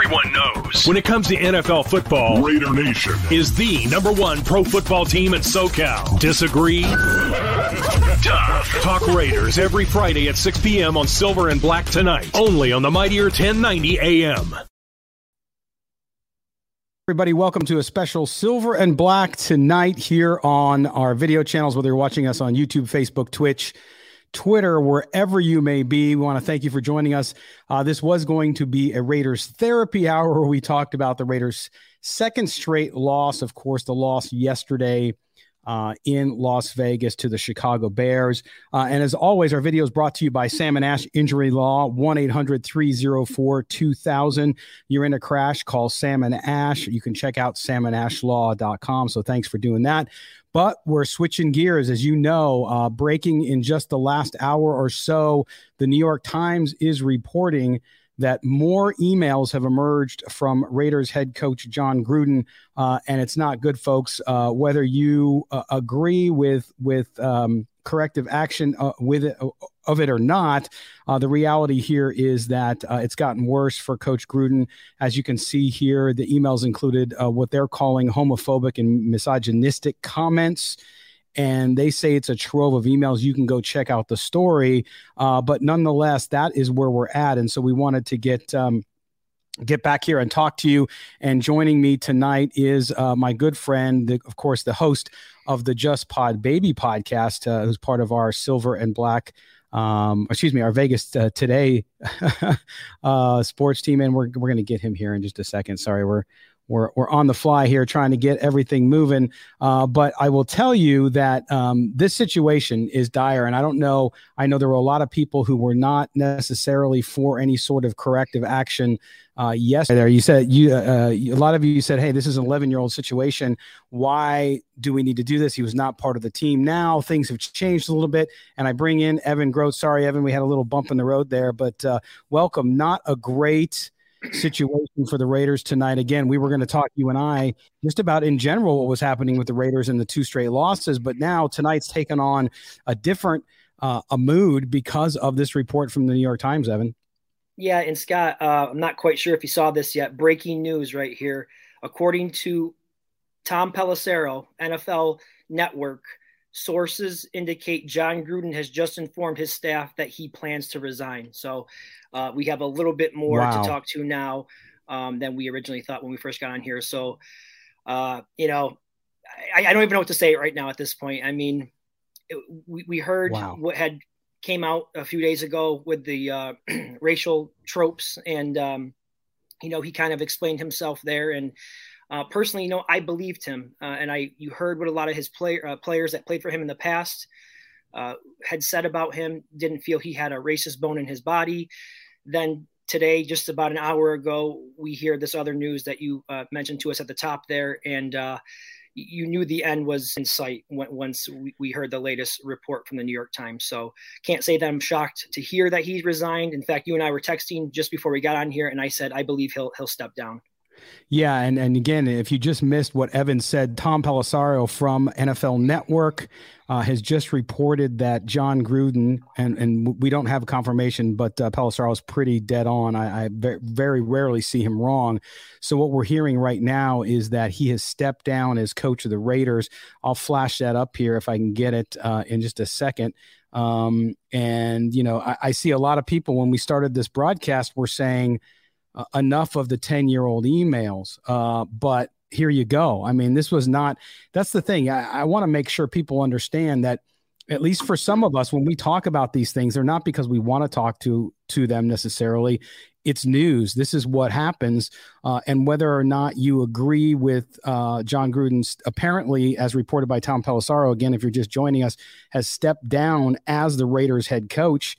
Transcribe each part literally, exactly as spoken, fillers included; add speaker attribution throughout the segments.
Speaker 1: everyone knows. When it comes to N F L football, Raider Nation is the number one pro football team in SoCal. Disagree? Tough. Talk Raiders every Friday at six p.m. on Silver and Black Tonight. Only on the Mightier ten ninety A M.
Speaker 2: Everybody, welcome to a special Silver and Black Tonight here on our video channels, whether you're watching us on YouTube, Facebook, Twitch, Twitter, wherever you may be. We want to thank you for joining us. Uh, this was going to be a Raiders therapy hour where we talked about the Raiders' second straight loss. Of course, the loss yesterday uh, in Las Vegas to the Chicago Bears. Uh, and as always, our video is brought to you by Sam and Ash Injury Law, one eight hundred three oh four two thousand. You're in a crash, call Sam and Ash. You can check out sam and ash law dot com. So thanks for doing that. But we're switching gears, as you know, uh, breaking in just the last hour or so. The New York Times is reporting that more emails have emerged from Raiders head coach Jon Gruden, uh, and it's not good, folks. Uh, whether you uh, agree with with um, corrective action uh, with it, uh, of it or not, uh, the reality here is that uh, it's gotten worse for Coach Gruden. As you can see here, the emails included uh, what they're calling homophobic and misogynistic comments. And they say it's a trove of emails. You can go check out the story. Uh, but nonetheless, that is where we're at. And so we wanted to get um, get back here and talk to you. And joining me tonight is uh, my good friend, the, of course, the host of the Just Pod Baby podcast, uh, who's part of our Silver and Black, um, excuse me, our Vegas uh, Today uh, sports team. And we're, we're going to get him here in just a second. Sorry, we're We're we're on the fly here trying to get everything moving. Uh, but I will tell you that um, this situation is dire. And I don't know. I know there were a lot of people who were not necessarily for any sort of corrective action uh, yesterday. You said you uh, a lot of you said, hey, this is an eleven-year-old situation. Why do we need to do this? He was not part of the team. Now things have changed a little bit. And I bring in Evan Grote. Sorry, Evan, we had a little bump in the road there. But uh, welcome. Not a great situation for the Raiders tonight. Again, we were going to talk, you and I, just about in general what was happening with the Raiders and the two straight losses, but now tonight's taken on a different uh, a mood because of this report from the New York Times, Evan.
Speaker 3: Yeah, and Scott, uh, I'm not quite sure if you saw this yet. Breaking news right here. According to Tom Pelissero, N F L Network, sources indicate Jon Gruden has just informed his staff that he plans to resign. So uh, we have a little bit more wow. to talk to now um, than we originally thought when we first got on here. So, uh, you know, I, I don't even know what to say right now at this point. I mean, it, we, we heard wow. what had came out a few days ago with the uh, racial tropes. And, um, you know, he kind of explained himself there. And Uh, personally, you know, I believed him, uh, and I you heard what a lot of his play, uh, players that played for him in the past uh, had said about him. Didn't feel he had a racist bone in his body. Then today, just about an hour ago, we hear this other news that you uh, mentioned to us at the top there, and uh, you knew the end was in sight when, once we, we heard the latest report from the New York Times. So can't say that I'm shocked to hear that he resigned. In fact, you and I were texting just before we got on here, and I said I believe he'll he'll step down.
Speaker 2: Yeah, and, and again, if you just missed what Evan said, Tom Pelissero from N F L Network uh, has just reported that Jon Gruden, and, and we don't have confirmation, but uh, Pelissero is pretty dead on. I, I very rarely see him wrong. So what we're hearing right now is that he has stepped down as coach of the Raiders. I'll flash that up here if I can get it uh, in just a second. Um, and, you know, I, I see a lot of people when we started this broadcast were saying, Uh, enough of the ten-year-old emails. Uh, but here you go. I mean, this was not – that's the thing. I, I want to make sure people understand that at least for some of us, when we talk about these things, they're not because we want to talk to to them necessarily. It's news. This is what happens. Uh, and whether or not you agree with uh, Jon Gruden's, apparently, as reported by Tom Pelissero, again, if you're just joining us, has stepped down as the Raiders head coach.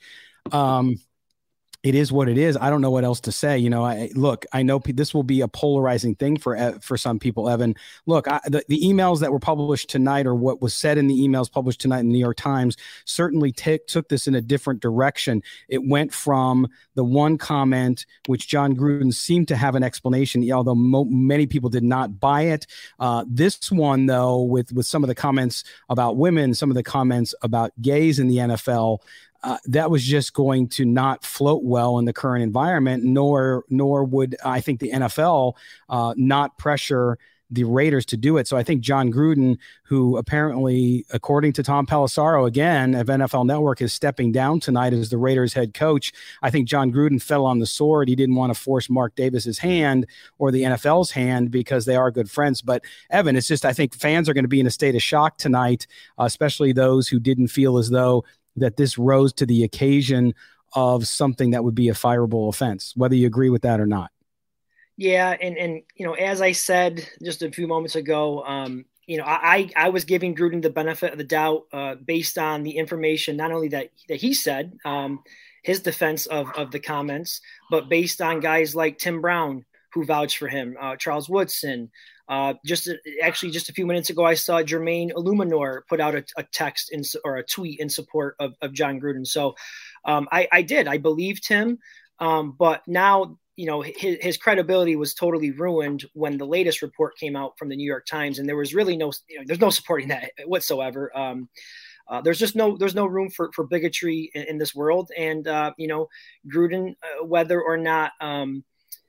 Speaker 2: Um It is what it is. I don't know what else to say. You know, I look, I know p- this will be a polarizing thing for for some people, Evan. Look, I, the, the emails that were published tonight, or what was said in the emails published tonight in the New York Times, certainly t- took this in a different direction. It went from the one comment, which Jon Gruden seemed to have an explanation, although mo- many people did not buy it. Uh, this one, though, with, with some of the comments about women, some of the comments about gays in the N F L, uh, that was just going to not float well in the current environment, nor nor would I think the N F L uh, not pressure the Raiders to do it. So I think Jon Gruden, who apparently, according to Tom Pelissero, again, of N F L Network, is stepping down tonight as the Raiders head coach. I think Jon Gruden fell on the sword. He didn't want to force Mark Davis's hand or the N F L's hand because they are good friends. But Evan, it's just, I think fans are going to be in a state of shock tonight, uh, especially those who didn't feel as though that this rose to the occasion of something that would be a fireable offense, whether you agree with that or not.
Speaker 3: Yeah, and and you know, as I said just a few moments ago, um, you know, I I was giving Gruden the benefit of the doubt uh, based on the information not only that that he said, um, his defense of of the comments, but based on guys like Tim Brown who vouched for him, uh, Charles Woodson. Uh, just actually, just a few minutes ago, I saw Jermaine Illuminor put out a, a text in, or a tweet in support of, of Jon Gruden. So um, I, I did, I believed him, um, but now. You know, his, his credibility was totally ruined when the latest report came out from the New York Times, and there was really no, you know, there's no supporting that whatsoever. Um, uh, there's just no, there's no room for, for bigotry in, in this world. And, uh, you know, Gruden, uh, whether or not um,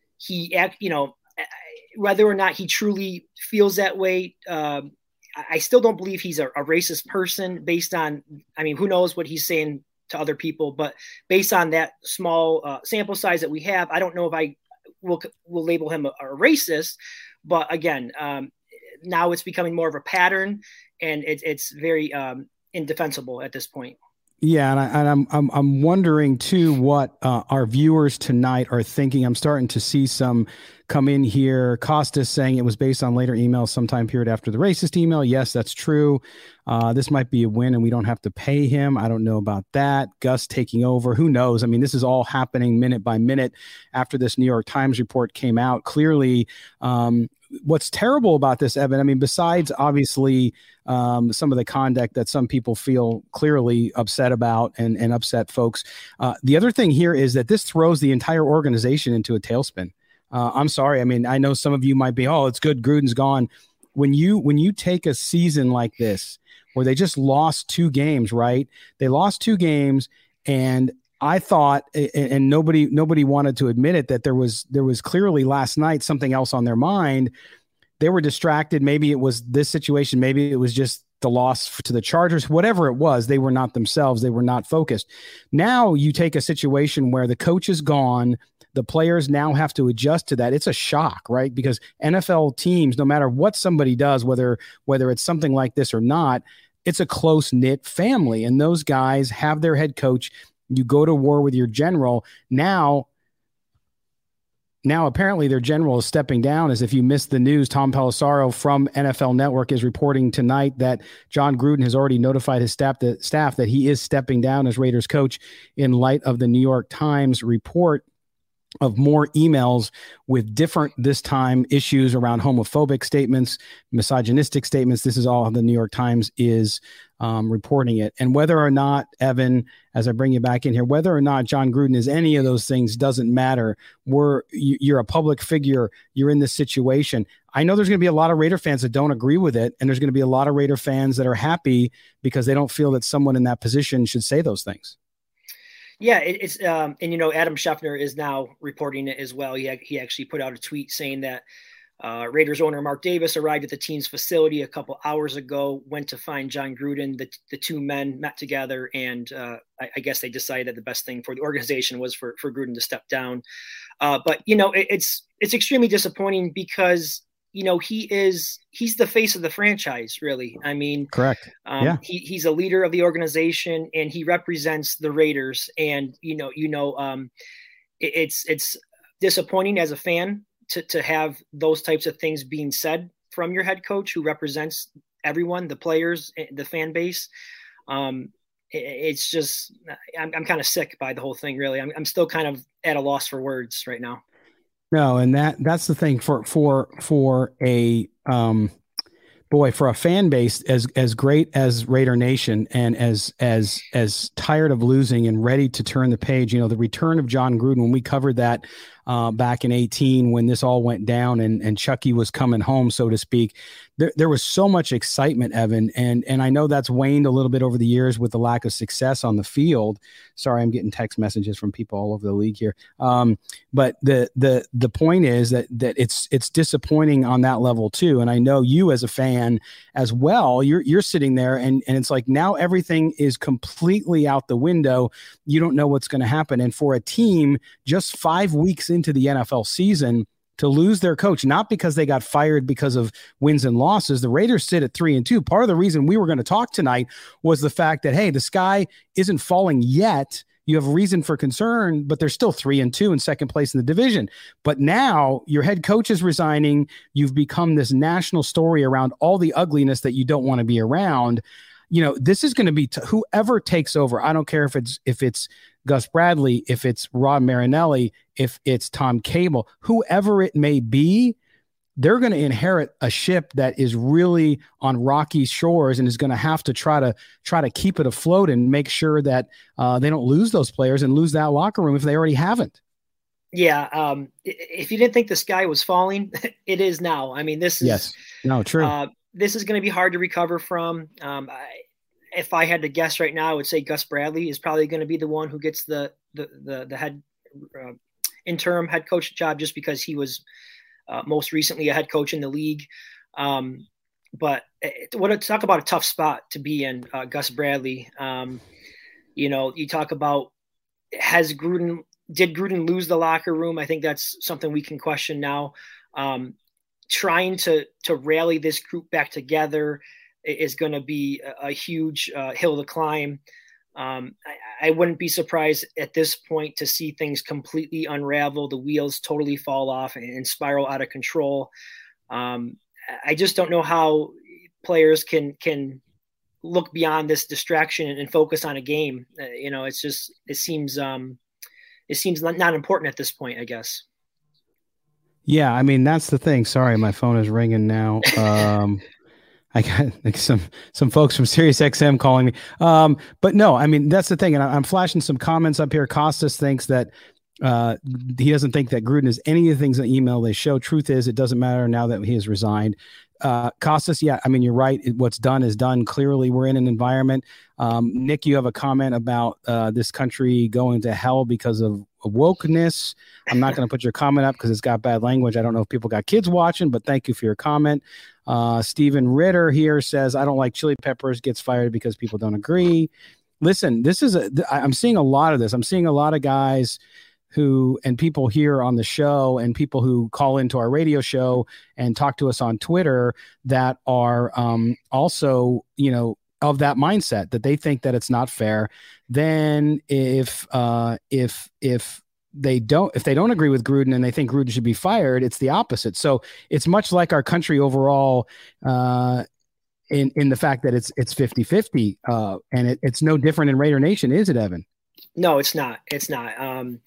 Speaker 3: he act, you know, whether or not he truly feels that way, um, I still don't believe he's a, a racist person based on, I mean, who knows what he's saying to other people, but based on that small uh, sample size that we have, I don't know if I will will label him a, a racist. But again, um, now it's becoming more of a pattern, and it, it's very um, indefensible at this point.
Speaker 2: Yeah, and, I, and I'm I'm I'm wondering too what uh, our viewers tonight are thinking. I'm starting to see some come in here. Costas saying it was based on later emails sometime period after the racist email. Yes, that's true. Uh, this might be a win, and we don't have to pay him. I don't know about that. Gus taking over. Who knows? I mean, this is all happening minute by minute after this New York Times report came out. Clearly, um, what's terrible about this, Evan, I mean, besides obviously um, some of the conduct that some people feel clearly upset about and, and upset folks, uh, the other thing here is that this throws the entire organization into a tailspin. Uh, I'm sorry. I mean, I know some of you might be, oh, it's good, Gruden's gone. When you when you take a season like this, where they just lost two games, right? They lost two games, and I thought, and nobody nobody wanted to admit it, that there was there was clearly last night something else on their mind. They were distracted. Maybe it was this situation. Maybe it was just the loss to the Chargers. Whatever it was, they were not themselves. They were not focused. Now you take a situation where the coach is gone. The players now have to adjust to that. It's a shock, right? Because N F L teams, no matter what somebody does, whether whether it's something like this or not, it's a close-knit family. And those guys have their head coach. You go to war with your general. Now, now apparently their general is stepping down. As if you missed the news, Tom Pelissero from N F L Network is reporting tonight that Jon Gruden has already notified his staff that, staff that he is stepping down as Raiders coach in light of the New York Times report of more emails with different, this time, issues around homophobic statements, misogynistic statements. This is all how the New York Times is um, reporting it. And whether or not, Evan, as I bring you back in here, whether or not Jon Gruden is any of those things doesn't matter. We're, you're a public figure. You're in this situation. I know there's going to be a lot of Raider fans that don't agree with it, and there's going to be a lot of Raider fans that are happy because they don't feel that someone in that position should say those things.
Speaker 3: Yeah, it, it's um, and you know, Adam Schefter is now reporting it as well. He he actually put out a tweet saying that uh, Raiders owner Mark Davis arrived at the team's facility a couple hours ago, went to find Jon Gruden. The the two men met together, and uh, I, I guess they decided that the best thing for the organization was for for Gruden to step down. Uh, but you know, it, it's it's extremely disappointing because, you know, he is, he's the face of the franchise, really. I mean,
Speaker 2: correct.
Speaker 3: Um,
Speaker 2: yeah.
Speaker 3: he, he's a leader of the organization, and he represents the Raiders. And, you know, you know, um, it, it's, it's disappointing as a fan to, to have those types of things being said from your head coach who represents everyone, the players, the fan base. Um, it, it's just, I'm, I'm kind of sick by the whole thing, really. I'm, I'm still kind of at a loss for words right now.
Speaker 2: No, and that that's the thing for for for a um boy, for a fan base as as great as Raider Nation, and as as as tired of losing and ready to turn the page. You know, the return of Jon Gruden, when we covered that uh, back in eighteen when this all went down and, and Chucky was coming home, so to speak. There, there was so much excitement, Evan, and and I know that's waned a little bit over the years with the lack of success on the field. Sorry, I'm getting text messages from people all over the league here. Um, but the the the point is that that it's it's disappointing on that level too. And I know you as a fan as well. You're you're sitting there and and it's like now everything is completely out the window. You don't know what's going to happen. And for a team just five weeks into the N F L season, to lose their coach, not because they got fired because of wins and losses. The Raiders sit at three and two. Part of the reason we were going to talk tonight was the fact that, hey, the sky isn't falling yet. You have reason for concern, but they're still three and two in second place in the division. But now your head coach is resigning. You've become this national story around all the ugliness that you don't want to be around. You know, this is going to be t- whoever takes over. I don't care if it's, if it's, Gus Bradley, if it's Rod Marinelli, if it's Tom Cable, whoever it may be, they're going to inherit a ship that is really on rocky shores and is going to have to try to try to keep it afloat and make sure that uh, they don't lose those players and lose that locker room if they already haven't.
Speaker 3: Yeah. Um, if you didn't think the sky was falling, it is now. I mean, this is,
Speaker 2: yes, no, true.
Speaker 3: Uh, this is going to be hard to recover from. Um, I, If I had to guess right now, I would say Gus Bradley is probably going to be the one who gets the the the, the head uh, interim head coach job, just because he was uh, most recently a head coach in the league. Um, but it, what a, talk about a tough spot to be in, uh, Gus Bradley. Um, you know, you talk about has Gruden did Gruden lose the locker room? I think that's something we can question now. Um, trying to to rally this group back together is going to be a, a huge uh, hill to climb. Um, I, I wouldn't be surprised at this point to see things completely unravel, the wheels totally fall off and, and spiral out of control. Um, I just don't know how players can can look beyond this distraction and, and focus on a game. Uh, you know, it's just it seems um, it seems not, not important at this point, I guess.
Speaker 2: Yeah, I mean that's the thing. Sorry, my phone is ringing now. Um, I got like some some folks from Sirius X M calling me. Um, but no, I mean, that's the thing. And I, I'm flashing some comments up here. Costas thinks that uh, he doesn't think that Gruden is any of the things in the email they show. Truth is, it doesn't matter now that he has resigned. Uh, Costas, yeah, I mean, you're right. It, what's done is done. Clearly, we're in an environment. Um, Nick, you have a comment about uh, this country going to hell because of wokeness. I'm not going to put your comment up because it's got bad language. I don't know if people got kids watching, but thank you for your comment. Uh, Stephen Ritter here says, I don't like chili peppers, gets fired because people don't agree. Listen, this is a, I'm seeing a lot of this. I'm seeing a lot of guys who, and people here on the show and people who call into our radio show and talk to us on Twitter that are um, also, you know, of that mindset that they think that it's not fair. Then if, uh, if, if, they don't, if they don't agree with Gruden and they think Gruden should be fired, it's the opposite. So it's much like our country overall, uh, in, in the fact that it's, it's fifty fifty, uh, and it, it's no different in Raider Nation, is it, Evan?
Speaker 3: No, it's not. It's not. Um,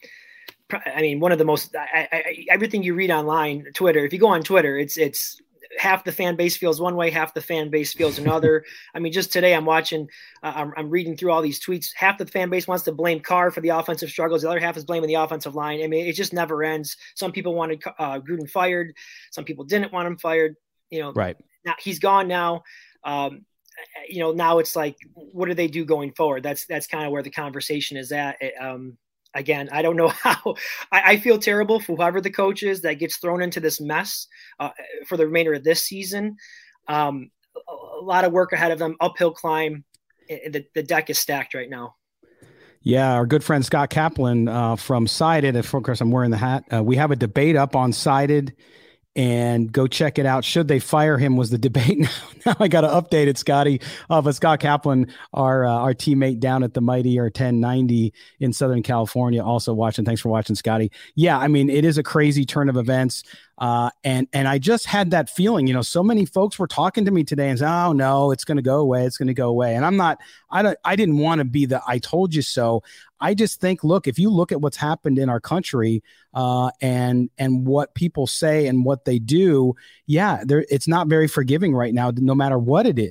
Speaker 3: I mean, one of the most, I, I, everything you read online, Twitter, if you go on Twitter, it's, it's, half the fan base feels one way, half the fan base feels another. I mean, just today I'm watching, uh, I'm, I'm reading through all these tweets. Half the fan base wants to blame Carr for the offensive struggles. The other half is blaming the offensive line. I mean, it just never ends. Some people wanted uh, Gruden fired. Some people didn't want him fired. You know,
Speaker 2: right
Speaker 3: now he's gone now. Um, you know, now it's like, what do they do going forward? That's, that's kind of where the conversation is at. It, um, Again, I don't know how I, I feel terrible for whoever the coach is that gets thrown into this mess uh, for the remainder of this season. Um, a, a lot of work ahead of them, uphill climb. The, the deck is stacked right now.
Speaker 2: Yeah, our good friend Scott Kaplan uh, from Sided, of course I'm wearing the hat. Uh, we have a debate up on Sided, and go check it out. Should they fire him was the debate. Now, now I got to update it, Scotty. Uh, but Scott Kaplan, our uh, our teammate down at the Mighty or ten ninety in Southern California, also watching. Thanks for watching, Scotty. Yeah, I mean, it is a crazy turn of events. Uh, and and I just had that feeling, you know, so many folks were talking to me today and saying, oh, no, it's going to go away. It's going to go away. And I'm not, I don't, I didn't want to be the, I told you so. I just think, look, if you look at what's happened in our country uh, and, and what people say and what they do, yeah, there, it's not very forgiving right now, no matter what it is.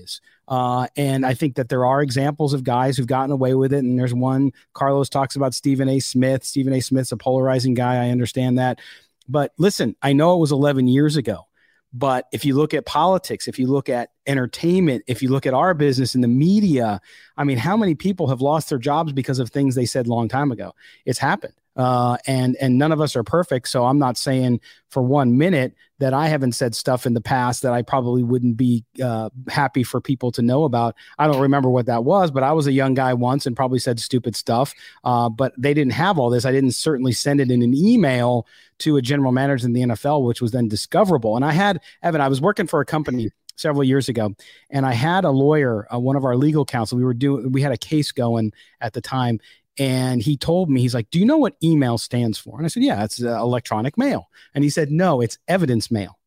Speaker 2: Uh, and I think that there are examples of guys who've gotten away with it. And there's one, Carlos talks about Stephen A. Smith. Stephen A. Smith's a polarizing guy. I understand that. But listen, I know it was eleven years ago. But if you look at politics, if you look at entertainment, if you look at our business in the media, I mean, how many people have lost their jobs because of things they said a long time ago? It's happened. Uh, and and none of us are perfect. So I'm not saying for one minute that I haven't said stuff in the past that I probably wouldn't be uh, happy for people to know about. I don't remember what that was, but I was a young guy once and probably said stupid stuff. Uh, but they didn't have all this. I didn't certainly send it in an email to a general manager in the N F L, which was then discoverable. And I had, Evan, I was working for a company several years ago, and I had a lawyer, uh, one of our legal counsel. We were doing, we had a case going at the time. And he told me, he's like, do you know what email stands for? And I said, yeah, it's uh, electronic mail. And he said, no, it's evidence mail.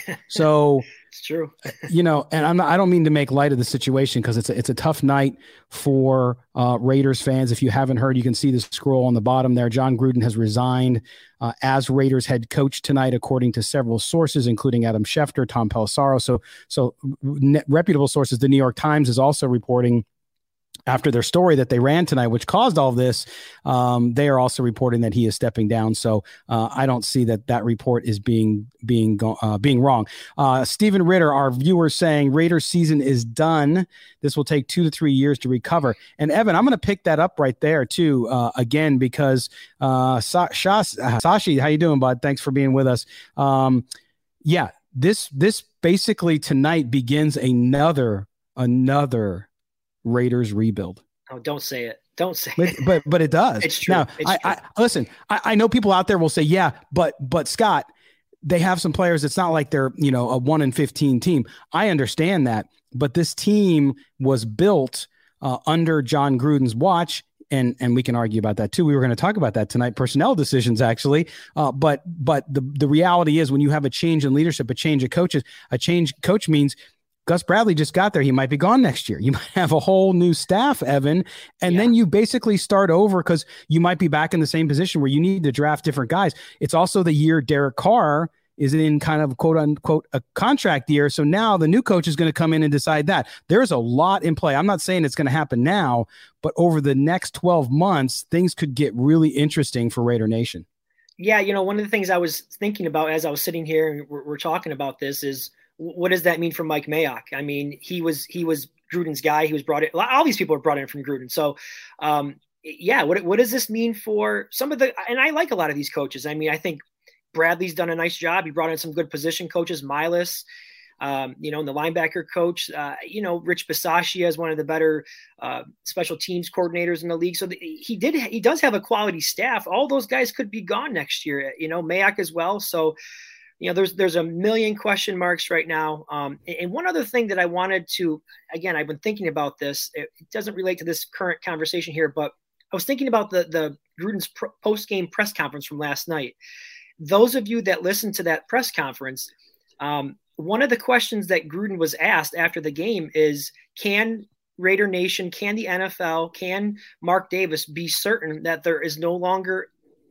Speaker 2: So
Speaker 3: it's true.
Speaker 2: You know, and I'm not, I don't mean to make light of the situation because it's a, it's a tough night for uh, Raiders fans. If you haven't heard, you can see the scroll on the bottom there. Jon Gruden has resigned uh, as Raiders head coach tonight, according to several sources, including Adam Schefter, Tom Pelissero. So, so reputable sources. The New York Times is also reporting after their story that they ran tonight, which caused all of this. Um, they are also reporting that he is stepping down. So uh, I don't see that that report is being being uh, being wrong. Uh, Stephen Ritter, our viewer, saying Raiders season is done. This will take two to three years to recover. And Evan, I'm going to pick that up right there too, uh, again, because uh, Sa- Shas- uh, Sashi, how you doing, bud? Thanks for being with us. Um, yeah, this this basically tonight begins another another. Raiders rebuild.
Speaker 3: Oh, don't say it. Don't say
Speaker 2: but,
Speaker 3: it.
Speaker 2: But but it does.
Speaker 3: It's true.
Speaker 2: Now,
Speaker 3: it's
Speaker 2: I,
Speaker 3: true.
Speaker 2: I listen. I, I know people out there will say, yeah, but but Scott, they have some players. It's not like they're you know a one in fifteen team. I understand that, but this team was built uh, under Jon Gruden's watch. And and we can argue about that too. We were going to talk about that tonight, personnel decisions actually. Uh, but but the the reality is when you have a change in leadership, a change of coaches, a change coach means Gus Bradley just got there. He might be gone next year. You might have a whole new staff, Evan, and yeah. then you basically start over because you might be back in the same position where you need to draft different guys. It's also the year Derek Carr is in kind of quote unquote a contract year. So now the new coach is going to come in and decide that. There's a lot in play. I'm not saying it's going to happen now, but over the next twelve months, things could get really interesting for Raider Nation.
Speaker 3: Yeah, you know, one of the things I was thinking about as I was sitting here and we're, we're talking about this is, what does that mean for Mike Mayock? I mean, he was he was Gruden's guy. He was brought in. All these people are brought in from Gruden. So, um, yeah, what what does this mean for some of the? And I like a lot of these coaches. I mean, I think Bradley's done a nice job. He brought in some good position coaches, Miles, um, you know, and the linebacker coach. Uh, you know, Rich Bisaccia is one of the better uh, special teams coordinators in the league. So the, he did he does have a quality staff. All those guys could be gone next year. You know, Mayock as well. So. You know, there's there's a million question marks right now. Um, and one other thing that I wanted to, again, I've been thinking about this. It, it doesn't relate to this current conversation here, but I was thinking about the the Gruden's pro, post-game press conference from last night. Those of you that listened to that press conference, um, one of the questions that Gruden was asked after the game is, can Raider Nation, can the N F L, can Mark Davis be certain that there is no longer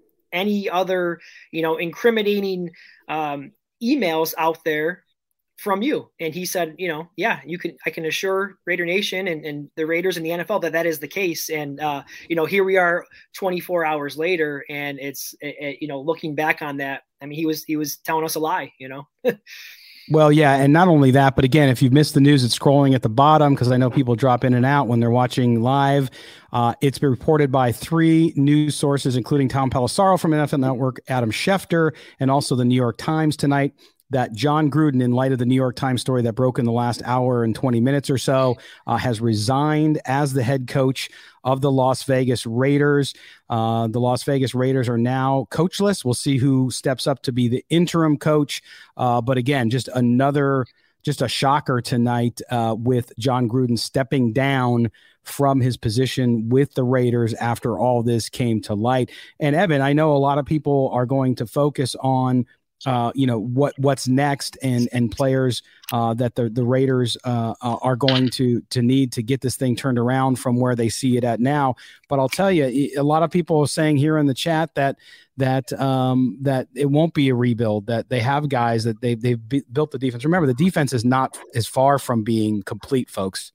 Speaker 3: any other, you know, incriminating um, emails out there from you? And he said, you know, yeah, you can, I can assure Raider Nation and, and the Raiders and the N F L that that is the case. And, uh, you know, here we are twenty-four hours later and it's, it, it, you know, looking back on that, I mean, he was, he was telling us a lie, you know?
Speaker 2: Well, yeah. And not only that, but again, if you've missed the news, it's scrolling at the bottom because I know people drop in and out when they're watching live. Uh, it's been reported by three news sources, including Tom Pelissero from N F L Network, Adam Schefter, and also the New York Times tonight, that Jon Gruden, in light of the New York Times story that broke in the last hour and twenty minutes or so, uh, has resigned as the head coach of the Las Vegas Raiders. Uh, the Las Vegas Raiders are now coachless. We'll see who steps up to be the interim coach. Uh, but again, just another, just a shocker tonight uh, with Jon Gruden stepping down from his position with the Raiders after all this came to light. And Evan, I know a lot of people are going to focus on Uh, you know, what what's next and and players uh, that the, the Raiders uh, are going to to need to get this thing turned around from where they see it at now. But I'll tell you, a lot of people are saying here in the chat that that um, that it won't be a rebuild, that they have guys that they, they've b- built the defense. Remember, the defense is not as far from being complete, folks.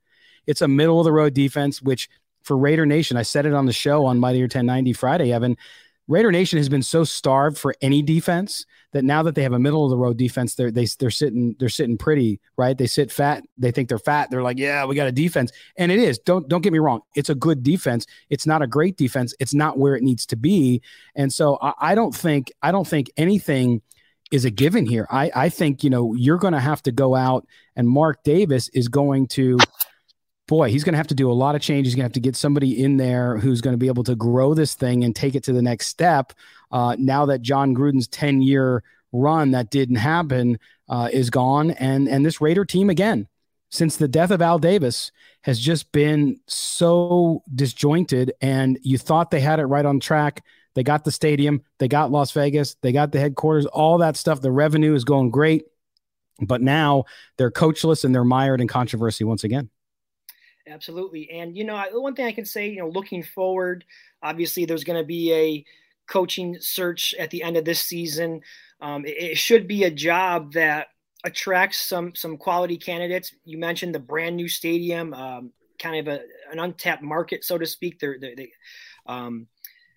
Speaker 2: It's a middle of the road defense, which for Raider Nation, I said it on the show on Mightier ten ninety Friday, Evan, Raider Nation has been so starved for any defense that now that they have a middle of the road defense, they're they, they're sitting they're sitting pretty, right? They sit fat. They think they're fat. They're like, yeah, we got a defense, and it is. Don't don't get me wrong. It's a good defense. It's not a great defense. It's not where it needs to be, and so I, I don't think I don't think anything is a given here. I I think you know you're going to have to go out, and Mark Davis is going to. Boy, he's going to have to do a lot of change. He's going to have to get somebody in there who's going to be able to grow this thing and take it to the next step. Uh, now that John Gruden's ten-year run that didn't happen uh, is gone, and and this Raider team, again, since the death of Al Davis, has just been so disjointed, and you thought they had it right on track. They got the stadium. They got Las Vegas. They got the headquarters, all that stuff. The revenue is going great, but now they're coachless and they're mired in controversy once again.
Speaker 3: Absolutely. And, you know, one thing I can say, you know, looking forward, obviously there's going to be a coaching search at the end of this season. Um, it, it should be a job that attracts some some quality candidates. You mentioned the brand new stadium, um, kind of a, an untapped market, so to speak. They're, they're, they, um,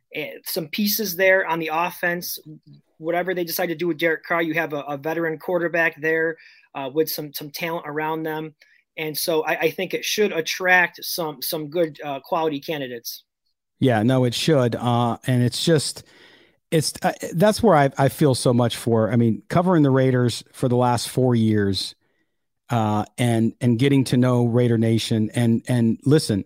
Speaker 3: some pieces there on the offense. Whatever they decide to do with Derek Carr, you have a, a veteran quarterback there uh, with some some talent around them. And so I, I think it should attract some some good uh, quality candidates.
Speaker 2: Yeah, no, it should. Uh, and it's just it's uh, that's where I, I feel so much for. I mean, covering the Raiders for the last four years uh, and and getting to know Raider Nation. And and listen,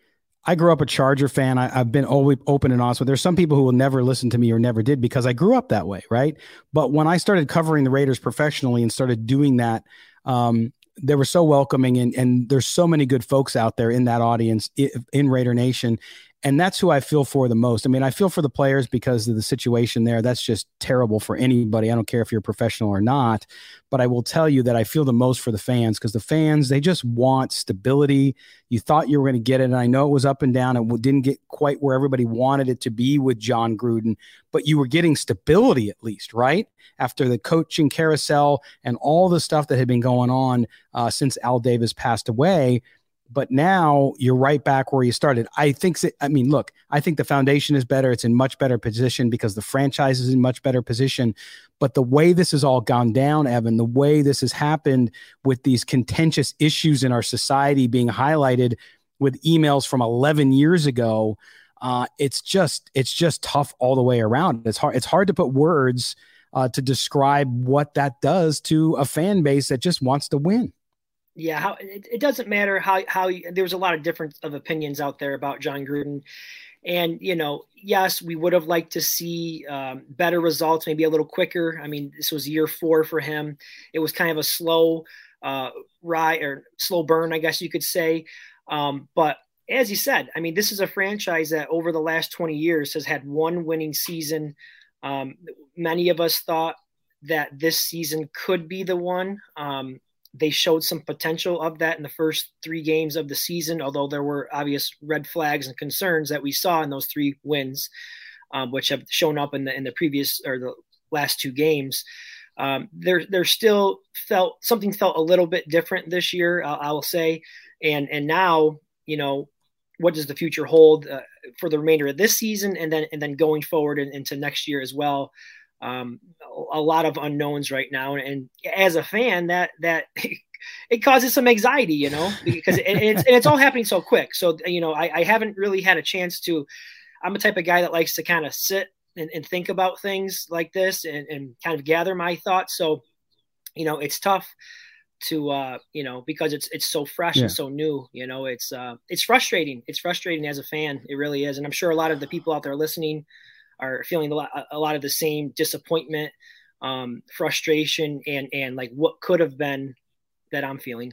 Speaker 2: I grew up a Charger fan. I, I've been always open and honest with. There's some people who will never listen to me or never did because I grew up that way, right? But when I started covering the Raiders professionally and started doing that, um, they were so welcoming, and, and there's so many good folks out there in that audience in Raider Nation. And that's who I feel for the most. I mean, I feel for the players because of the situation there. That's just terrible for anybody. I don't care if you're a professional or not, but I will tell you that I feel the most for the fans because the fans, they just want stability. You thought you were going to get it. And I know it was up and down. It didn't get quite where everybody wanted it to be with John Gruden, but you were getting stability at least, right? After the coaching carousel and all the stuff that had been going on uh, since Al Davis passed away. But now you're right back where you started. I think, I mean, look, I think the foundation is better. It's in much better position because the franchise is in much better position. But the way this has all gone down, Evan, the way this has happened with these contentious issues in our society being highlighted with emails from eleven years ago, uh, it's just it's just tough all the way around. It's hard. It's hard to put words uh, to describe what that does to a fan base that just wants to win.
Speaker 3: Yeah, how, it, it doesn't matter how how there's a lot of different of opinions out there about John Gruden, and you know, yes, we would have liked to see um, better results, maybe a little quicker. I mean, this was year four for him. It was kind of a slow uh, ride or slow burn, I guess you could say. Um, but as you said, I mean, this is a franchise that over the last twenty years has had one winning season. Um, many of us thought that this season could be the one. Um, They showed some potential of that in the first three games of the season, although there were obvious red flags and concerns that we saw in those three wins, um, which have shown up in the in the previous or the last two games. Um, there, there still felt something felt a little bit different this year, uh, I will say, and and now you know what does the future hold uh, for the remainder of this season, and then and then going forward in, into next year as well. Um, a lot of unknowns right now. And as a fan, that, that it causes some anxiety, you know, because it, it's, and it's all happening so quick. So, you know, I, I haven't really had a chance to, I'm the type of guy that likes to kind of sit and, and think about things like this and, and kind of gather my thoughts. So, you know, it's tough to, uh, you know, because it's, it's so fresh yeah. and so new, you know, it's, uh, it's frustrating. It's frustrating as a fan. It really is. And I'm sure a lot of the people out there listening are feeling a lot, a lot of the same disappointment, um, frustration, and and like what could have been that I'm feeling.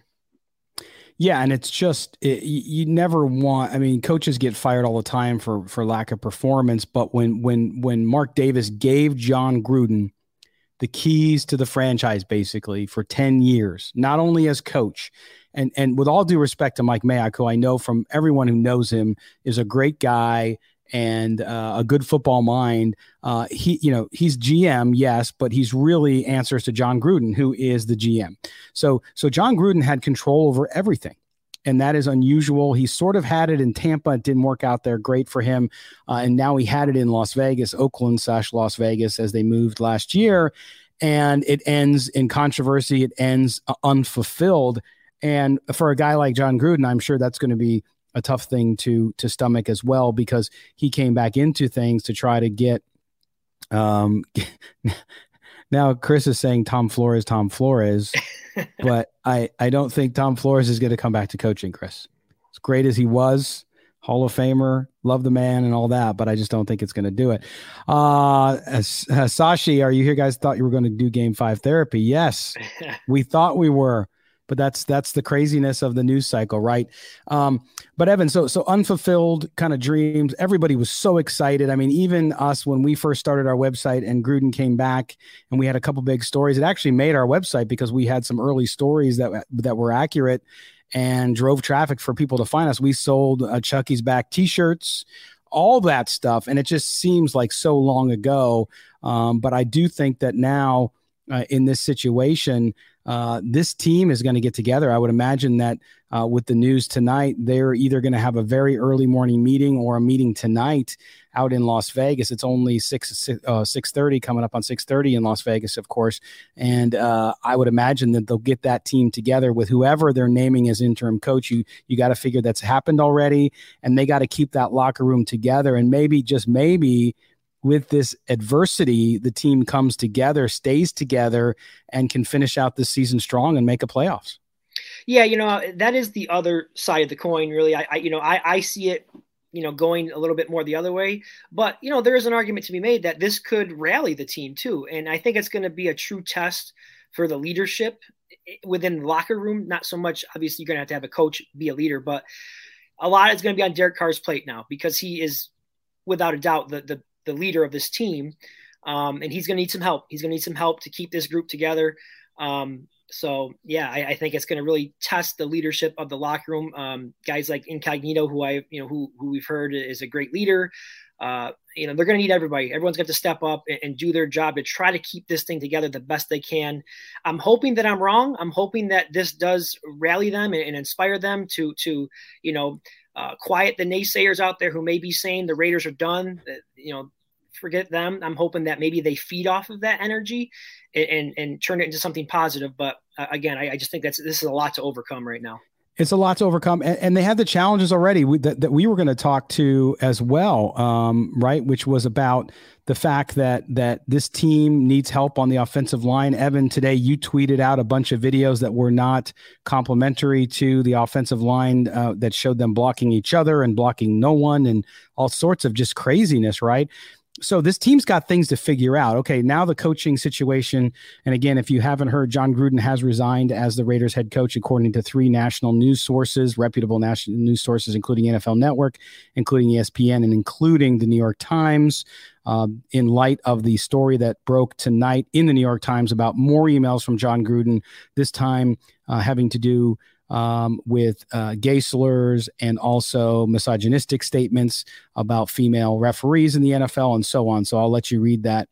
Speaker 2: Yeah, and it's just it, you never want. I mean, coaches get fired all the time for for lack of performance, but when when when Mark Davis gave John Gruden the keys to the franchise basically for ten years, not only as coach, and and with all due respect to Mike Mayock, who I know from everyone who knows him is a great guy and uh, a good football mind. Uh, he, you know, he's G M, yes, but he's really answers to John Gruden, who is the G M. So, so John Gruden had control over everything. and that is unusual. He sort of had it in Tampa. It didn't work out there great for him. Uh, and now he had it in Las Vegas, Oakland slash Las Vegas, as they moved last year. And it ends in controversy. It ends uh, unfulfilled. And for a guy like Jon Gruden, I'm sure that's going to be a tough thing to to stomach as well, because he came back into things to try to get um now Chris is saying Tom Flores, Tom Flores, but I, I don't think Tom Flores is going to come back to coaching, Chris. As great as he was, Hall of Famer, love the man and all that, but I just don't think it's going to do it. Uh, uh, Sashi, are you here, guys? Thought you were going to do game five therapy. Yes, we thought we were. But that's that's the craziness of the news cycle, right? Um, but Evan, so so unfulfilled kind of dreams. Everybody was so excited. I mean, even us when we first started our website and Gruden came back and we had a couple big stories. It actually made our website because we had some early stories that that were accurate and drove traffic for people to find us. We sold uh, Chucky's Back T-shirts, all that stuff, and it just seems like so long ago. Um, but I do think that now uh, in this situation, Uh, this team is going to get together. I would imagine that uh, with the news tonight, they're either going to have a very early morning meeting or a meeting tonight out in Las Vegas. It's only six, uh, six thirty coming up on six thirty in Las Vegas, of course. And uh, I would imagine that they'll get that team together with whoever they're naming as interim coach. You, you got to figure that's happened already, and they got to keep that locker room together. And maybe, just maybe, with this adversity, the team comes together, stays together, and can finish out this season strong and make a playoffs.
Speaker 3: Yeah, you know, that is the other side of the coin, really. I, I you know, I, I see it, you know, going a little bit more the other way. But, you know, there is an argument to be made that this could rally the team too. And I think it's going to be a true test for the leadership within the locker room. Not so much, obviously, you're going to have to have a coach be a leader, but a lot is going to be on Derek Carr's plate now, because he is, without a doubt, the the the leader of this team. Um, and he's going to need some help. He's going to need some help to keep this group together. Um, so yeah, I, I think it's going to really test the leadership of the locker room. Um, guys like Incognito, who I, you know, who, who we've heard is a great leader. Uh, you know, they're going to need everybody. Everyone's got to step up and, and do their job to try to keep this thing together the best they can. I'm hoping that I'm wrong. I'm hoping that this does rally them and, and inspire them to, to, you know, uh, quiet the naysayers out there who may be saying the Raiders are done. That, you know, forget them. I'm hoping that maybe they feed off of that energy and and, and turn it into something positive. But uh, again, I, I just think that's this is a lot to overcome right now.
Speaker 2: It's a lot to overcome, and, and they had the challenges already we, that, that we were going to talk to as well, um, right? Which was about the fact that that this team needs help on the offensive line. Evan, today you tweeted out a bunch of videos that were not complimentary to the offensive line, uh, that showed them blocking each other and blocking no one and all sorts of just craziness, right? So this team's got things to figure out. Okay, now the coaching situation. And again, if you haven't heard, Jon Gruden has resigned as the Raiders head coach, according to three national news sources, reputable national news sources, including N F L Network, including E S P N, and including the New York Times, uh, in light of the story that broke tonight in the New York Times about more emails from Jon Gruden, this time uh, having to do um, with uh, gay slurs and also misogynistic statements about female referees in the N F L and so on. So I'll let you read that.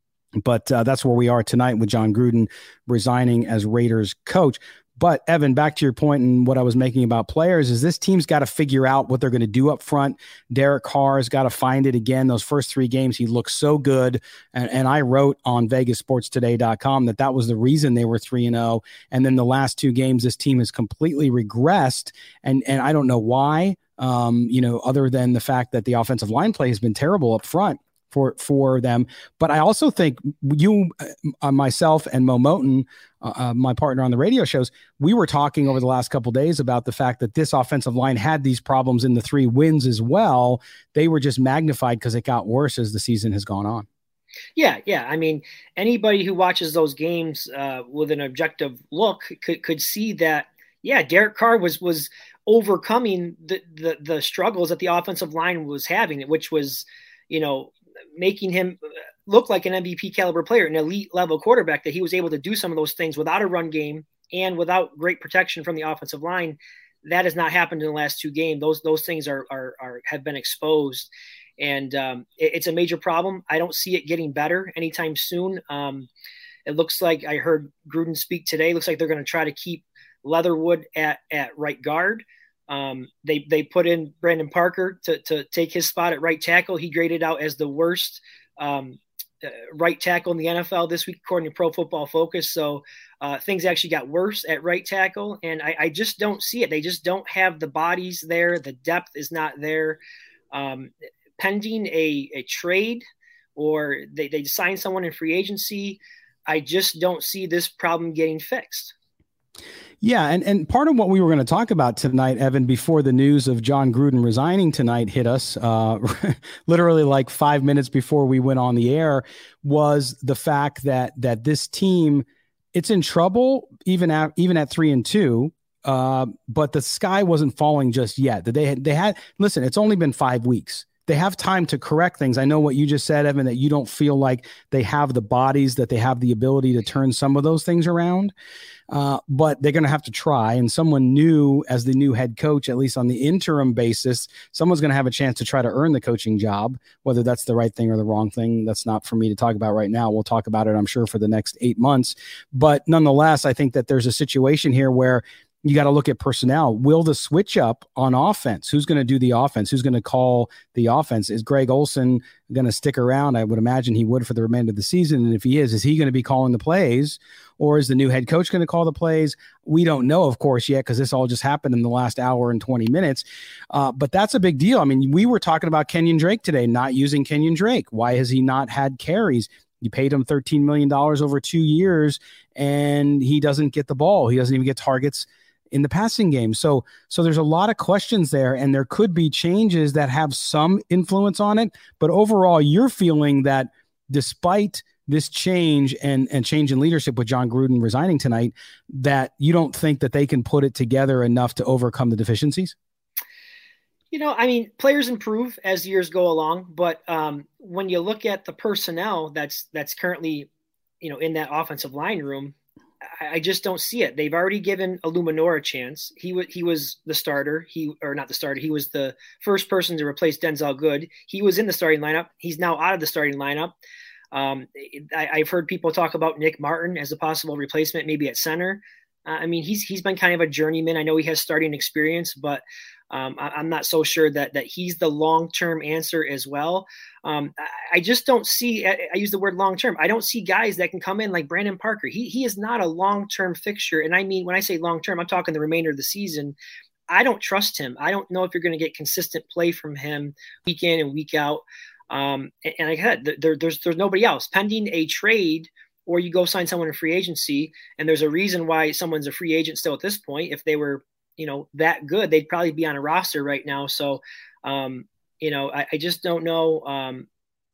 Speaker 2: But uh, that's where we are tonight with Jon Gruden resigning as Raiders coach. But Evan, back to your point and what I was making about players is this team's got to figure out what they're going to do up front. Derek Carr's got to find it again. Those first three games, he looked so good. And, and I wrote on Vegas Sports Today dot com that that was the reason they were three and oh. And then the last two games, this team has completely regressed. And, and I don't know why, um, you know, other than the fact that the offensive line play has been terrible up front for, for them. But I also think you, uh, myself and Mo Moten, uh, my partner on the radio shows, we were talking over the last couple of days about the fact that this offensive line had these problems in the three wins as well. They were just magnified because it got worse as the season has gone on.
Speaker 3: Yeah, yeah. I mean, anybody who watches those games uh, with an objective look could could see that, yeah, Derek Carr was was overcoming the, the, the struggles that the offensive line was having, which was, you know, making him look like an M V P caliber player, an elite level quarterback, that he was able to do some of those things without a run game and without great protection from the offensive line. That has not happened in the last two games. Those, those things are, are, are have been exposed, and um, it, it's a major problem. I don't see it getting better anytime soon. Um, it looks like I heard Gruden speak today. It looks like they're going to try to keep Leatherwood at, at right guard. Um, they they put in Brandon Parker to to take his spot at right tackle. He graded out as the worst um, uh, right tackle in the N F L this week, according to Pro Football Focus. So uh, things actually got worse at right tackle, and I, I just don't see it. They just don't have the bodies there. The depth is not there. Um, pending a, a trade or they, they sign someone in free agency, I just don't see this problem getting fixed.
Speaker 2: Yeah, and, and part of what we were going to talk about tonight, Evan, before the news of Jon Gruden resigning tonight hit us, uh, literally like five minutes before we went on the air, was the fact that that this team, it's in trouble even at even at three and two, uh, but the sky wasn't falling just yet. That they had, they had listen, it's only been five weeks. They have time to correct things. I know what you just said, Evan, that you don't feel like they have the bodies, that they have the ability to turn some of those things around. Uh, but they're going to have to try. And someone new as the new head coach, at least on the interim basis, someone's going to have a chance to try to earn the coaching job, whether that's the right thing or the wrong thing. That's not for me to talk about right now. We'll talk about it, I'm sure, for the next eight months. But nonetheless, I think that there's a situation here where you got to look at personnel. Will the switch up on offense? Who's going to do the offense? Who's going to call the offense? Is Greg Olsen going to stick around? I would imagine he would for the remainder of the season. And if he is, is he going to be calling the plays, or is the new head coach going to call the plays? We don't know, of course, yet, because this all just happened in the last hour and twenty minutes. Uh, but that's a big deal. I mean, we were talking about Kenyon Drake today, not using Kenyon Drake. Why has he not had carries? You paid him thirteen million dollars over two years, and he doesn't get the ball. He doesn't even get targets in the passing game. So, so there's a lot of questions there, and there could be changes that have some influence on it. But overall, you're feeling that despite this change and, and change in leadership with Jon Gruden resigning tonight, that you don't think that they can put it together enough to overcome the deficiencies?
Speaker 3: You know, I mean, players improve as years go along, but um, when you look at the personnel that's, that's currently, you know, in that offensive line room, I just don't see it. They've already given Illuminor a chance. He was he was the starter. He or not the starter. He was the first person to replace Denzel Good. He was in the starting lineup. He's now out of the starting lineup. Um, I, I've heard people talk about Nick Martin as a possible replacement, maybe at center. Uh, I mean, he's he's been kind of a journeyman. I know he has starting experience, but um, I, I'm not so sure that that he's the long-term answer as well. Um, I, I just don't see. I, I use the word long-term. I don't see guys that can come in like Brandon Parker. He he is not a long-term fixture, and I mean when I say long-term, I'm talking the remainder of the season. I don't trust him. I don't know if you're going to get consistent play from him week in and week out. Um, and, and like I said, there, there's there's nobody else pending a trade. Or you go sign someone in free agency, and there's a reason why someone's a free agent still at this point. If they were, you know, that good, they'd probably be on a roster right now. So, um, you know, I, I just don't know. Um,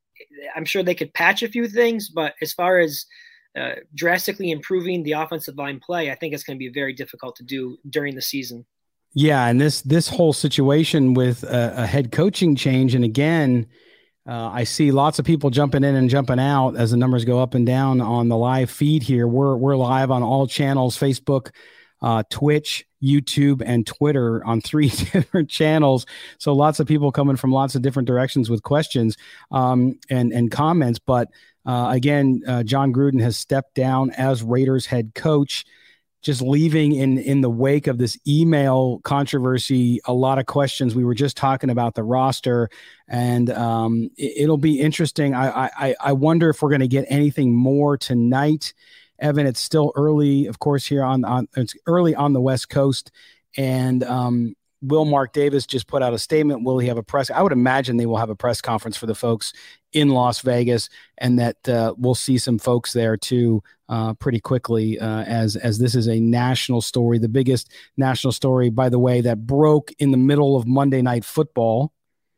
Speaker 3: I'm sure they could patch a few things, but as far as uh, drastically improving the offensive line play, I think it's going to be very difficult to do during the season.
Speaker 2: Yeah, and this this whole situation with a, a head coaching change, and again, Uh, I see lots of people jumping in and jumping out as the numbers go up and down on the live feed here. We're we're live on all channels, Facebook, uh, Twitch, YouTube, and Twitter on three different channels. So lots of people coming from lots of different directions with questions um, and, and comments. But uh, again, uh, Jon Gruden has stepped down as Raiders head coach, just leaving in, in the wake of this email controversy, a lot of questions. We were just talking about the roster, and um, it, it'll be interesting. I, I, I wonder if we're going to get anything more tonight. Evan, it's still early, of course, here on, on it's early on the West Coast. And um, will Mark Davis just put out a statement? Will he have a press? I would imagine they will have a press conference for the folks in Las Vegas, and that uh, we'll see some folks there too uh, pretty quickly uh, as as this is a national story, the biggest national story, by the way, that broke in the middle of Monday Night Football.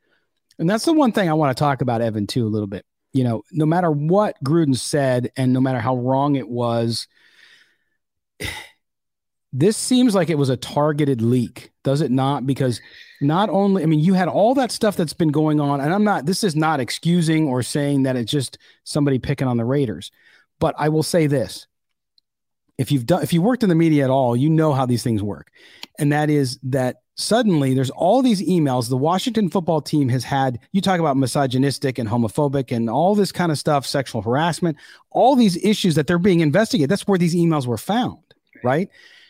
Speaker 2: And that's the one thing I want to talk about, Evan, too, a little bit. You know, no matter what Gruden said and no matter how wrong it was, this seems like it was a targeted leak, does it not? Because not only, I mean, you had all that stuff that's been going on, and I'm not, this is not excusing or saying that it's just somebody picking on the Raiders, but I will say this. If you've done, if you worked in the media at all, you know how these things work. And that is that suddenly there's all these emails. The Washington football team has had, you talk about misogynistic and homophobic and all this kind of stuff, sexual harassment, all these issues that they're being investigated. That's where these emails were found, right?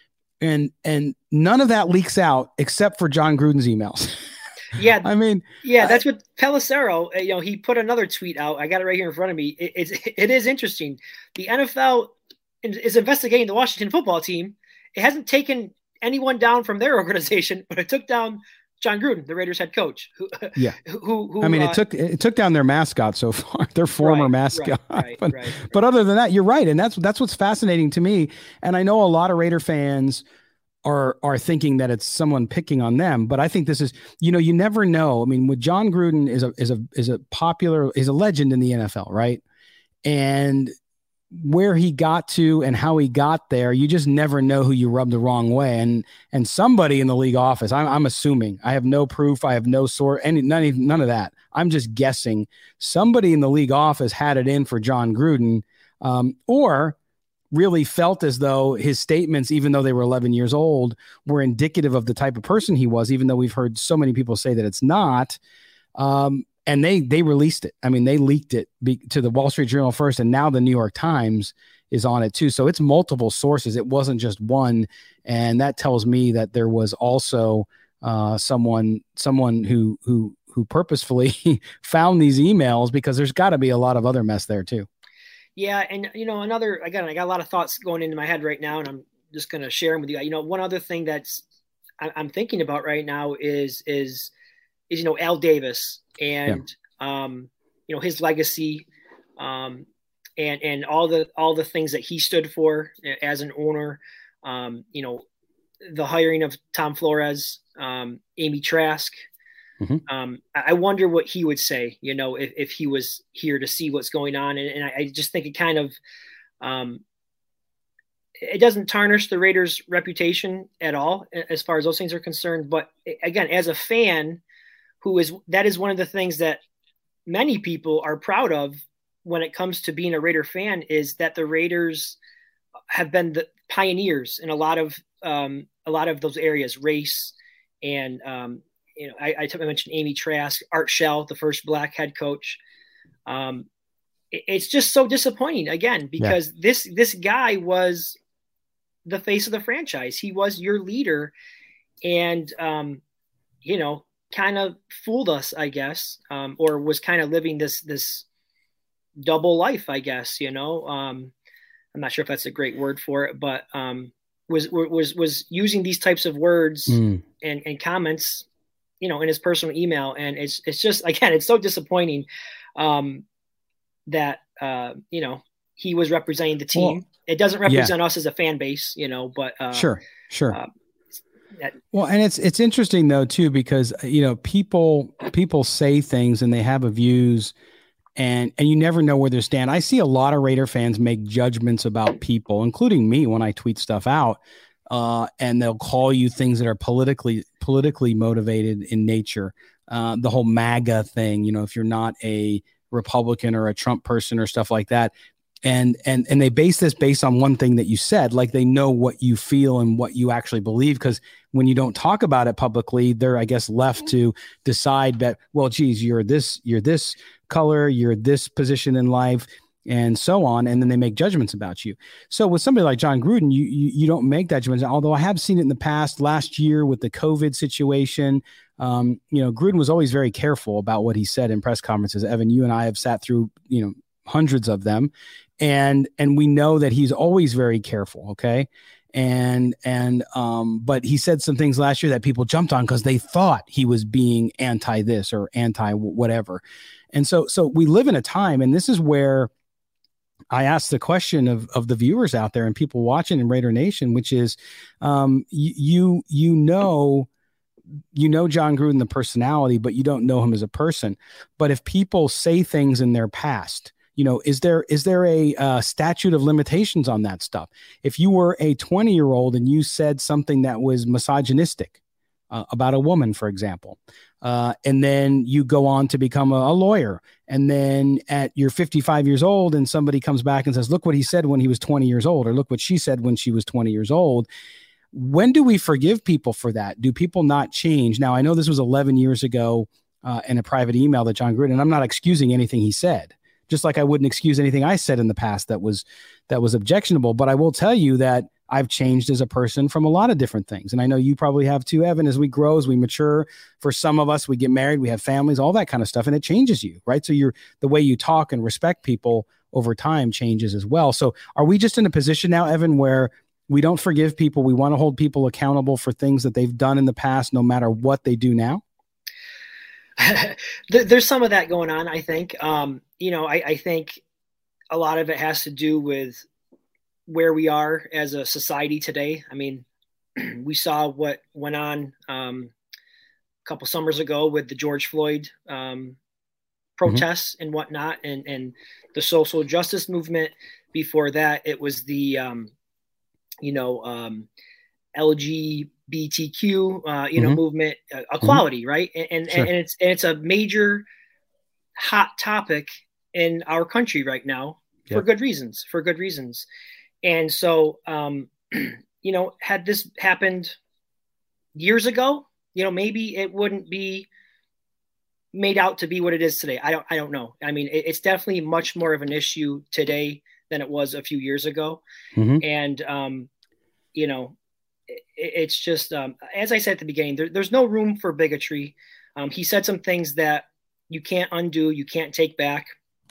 Speaker 2: And and none of that leaks out except for Jon Gruden's emails.
Speaker 3: Yeah,
Speaker 2: I mean,
Speaker 3: yeah, that's what Pelissero. You know, he put another tweet out. I got it right here in front of me. It, it's it is interesting. The N F L is investigating the Washington football team. It hasn't taken anyone down from their organization, but it took down Jon Gruden, the Raiders head coach. Who,
Speaker 2: yeah,
Speaker 3: who, who
Speaker 2: I mean,
Speaker 3: uh,
Speaker 2: it took it took down their mascot so far, their former
Speaker 3: right,
Speaker 2: mascot.
Speaker 3: Right, right,
Speaker 2: but,
Speaker 3: right, right.
Speaker 2: but other than that, you're right, and that's that's what's fascinating to me. And I know a lot of Raider fans are are thinking that it's someone picking on them, but I think this is, you know, you never know. I mean, with Jon Gruden is a is a is a popular is a legend in the N F L, right? And where he got to and how he got there, you just never know who you rubbed the wrong way. And and somebody in the league office, I'm, I'm assuming, I have no proof, I have no source, any none of, none of that. I'm just guessing somebody in the league office had it in for Jon Gruden, um, or really felt as though his statements, even though they were eleven years old, were indicative of the type of person he was, even though we've heard so many people say that it's not. Um, and they they released it. I mean, they leaked it be, to the Wall Street Journal first, and now the New York Times is on it too. So it's multiple sources. It wasn't just one. And that tells me that there was also uh, someone someone who who who purposefully found these emails, because there's got to be a lot of other mess there too.
Speaker 3: Yeah, and you know, another, again, I got a lot of thoughts going into my head right now, and I'm just going to share them with you. You know, one other thing that's I, I'm thinking about right now is is is you know, Al Davis and yeah. um, you know, his legacy, um, and and all the all the things that he stood for as an owner. Um, you know, the hiring of Tom Flores, um, Amy Trask. Mm-hmm. Um, I wonder what he would say, you know, if, if he was here to see what's going on. And, and I, I just think it kind of, um, it doesn't tarnish the Raiders' reputation at all, as far as those things are concerned. But again, as a fan who is, that is one of the things that many people are proud of when it comes to being a Raider fan, is that the Raiders have been the pioneers in a lot of, um, a lot of those areas, race and, um, you know, I, I, t- I mentioned Amy Trask, Art Shell, the first black head coach. Um, it, it's just so disappointing, again, because yeah. this this guy was the face of the franchise. He was your leader, and um, you know, kind of fooled us, I guess, um, or was kind of living this this double life, I guess. You know, um, I'm not sure if that's a great word for it, but um, was was was using these types of words mm. and, and comments, you know, in his personal email. And it's, it's just, again, it's so disappointing um, that, uh, you know, he was representing the team. Well, it doesn't represent yeah. us as a fan base, you know, but uh,
Speaker 2: sure, sure. Uh,
Speaker 3: that,
Speaker 2: well, and it's, it's interesting though, too, because, you know, people, people say things and they have a views, and, and you never know where they stand. I see a lot of Raider fans make judgments about people, including me, when I tweet stuff out. Uh, and they'll call you things that are politically politically motivated in nature. Uh, the whole MAGA thing, you know, if you're not a Republican or a Trump person or stuff like that. And and and they base this based on one thing that you said, like they know what you feel and what you actually believe. Because when you don't talk about it publicly, they're, I guess, left to decide that, well, geez, you're this, you're this color, you're this position in life, and so on. And then they make judgments about you. So with somebody like Jon Gruden, you, you, you don't make that judgment. Although I have seen it in the past, last year with the COVID situation, um, you know, Gruden was always very careful about what he said in press conferences. Evan, you and I have sat through, you know, hundreds of them. And, and we know that he's always very careful. Okay. And, and, um, but he said some things last year that people jumped on because they thought he was being anti this or anti whatever. And so, so we live in a time, and this is where I asked the question of, of the viewers out there and people watching in Raider Nation, which is, um, you, you know, you know, Jon Gruden, the personality, but you don't know him as a person. But if people say things in their past, you know, is there, is there a uh, statute of limitations on that stuff? If you were a twenty year old and you said something that was misogynistic uh, about a woman, for example, Uh, and then you go on to become a, a lawyer. And then at you're fifty-five years old and somebody comes back and says, look what he said when he was twenty years old, or look what she said when she was twenty years old. When do we forgive people for that? Do people not change? Now, I know this was eleven years ago uh, in a private email that Jon Gruden, and I'm not excusing anything he said, just like I wouldn't excuse anything I said in the past that was, that was objectionable. But I will tell you that I've changed as a person from a lot of different things. And I know you probably have too, Evan, as we grow, as we mature. For some of us, we get married, we have families, all that kind of stuff, and it changes you, right? So you're the way you talk and respect people over time changes as well. So are we just in a position now, Evan, where we don't forgive people? We want to hold people accountable for things that they've done in the past, no matter what they do now?
Speaker 3: There's some of that going on, I think. Um, you know, I, I think a lot of it has to do with where we are as a society today. I mean, we saw what went on um, a couple summers ago with the George Floyd um, protests mm-hmm. and whatnot, and, and the social justice movement. Before that, it was the, um, you know, um, L G B T Q, uh, you mm-hmm. know, movement, uh, equality, mm-hmm. right? And and, sure. and it's and it's a major hot topic in our country right now yep. for good reasons, for good reasons. And so, um, you know, had this happened years ago, you know, maybe it wouldn't be made out to be what it is today. I don't, I don't know. I mean, it, it's definitely much more of an issue today than it was a few years ago. Mm-hmm. And, um, you know, it, it's just, um, as I said at the beginning, there, there's no room for bigotry. Um, he said some things that you can't undo, you can't take back.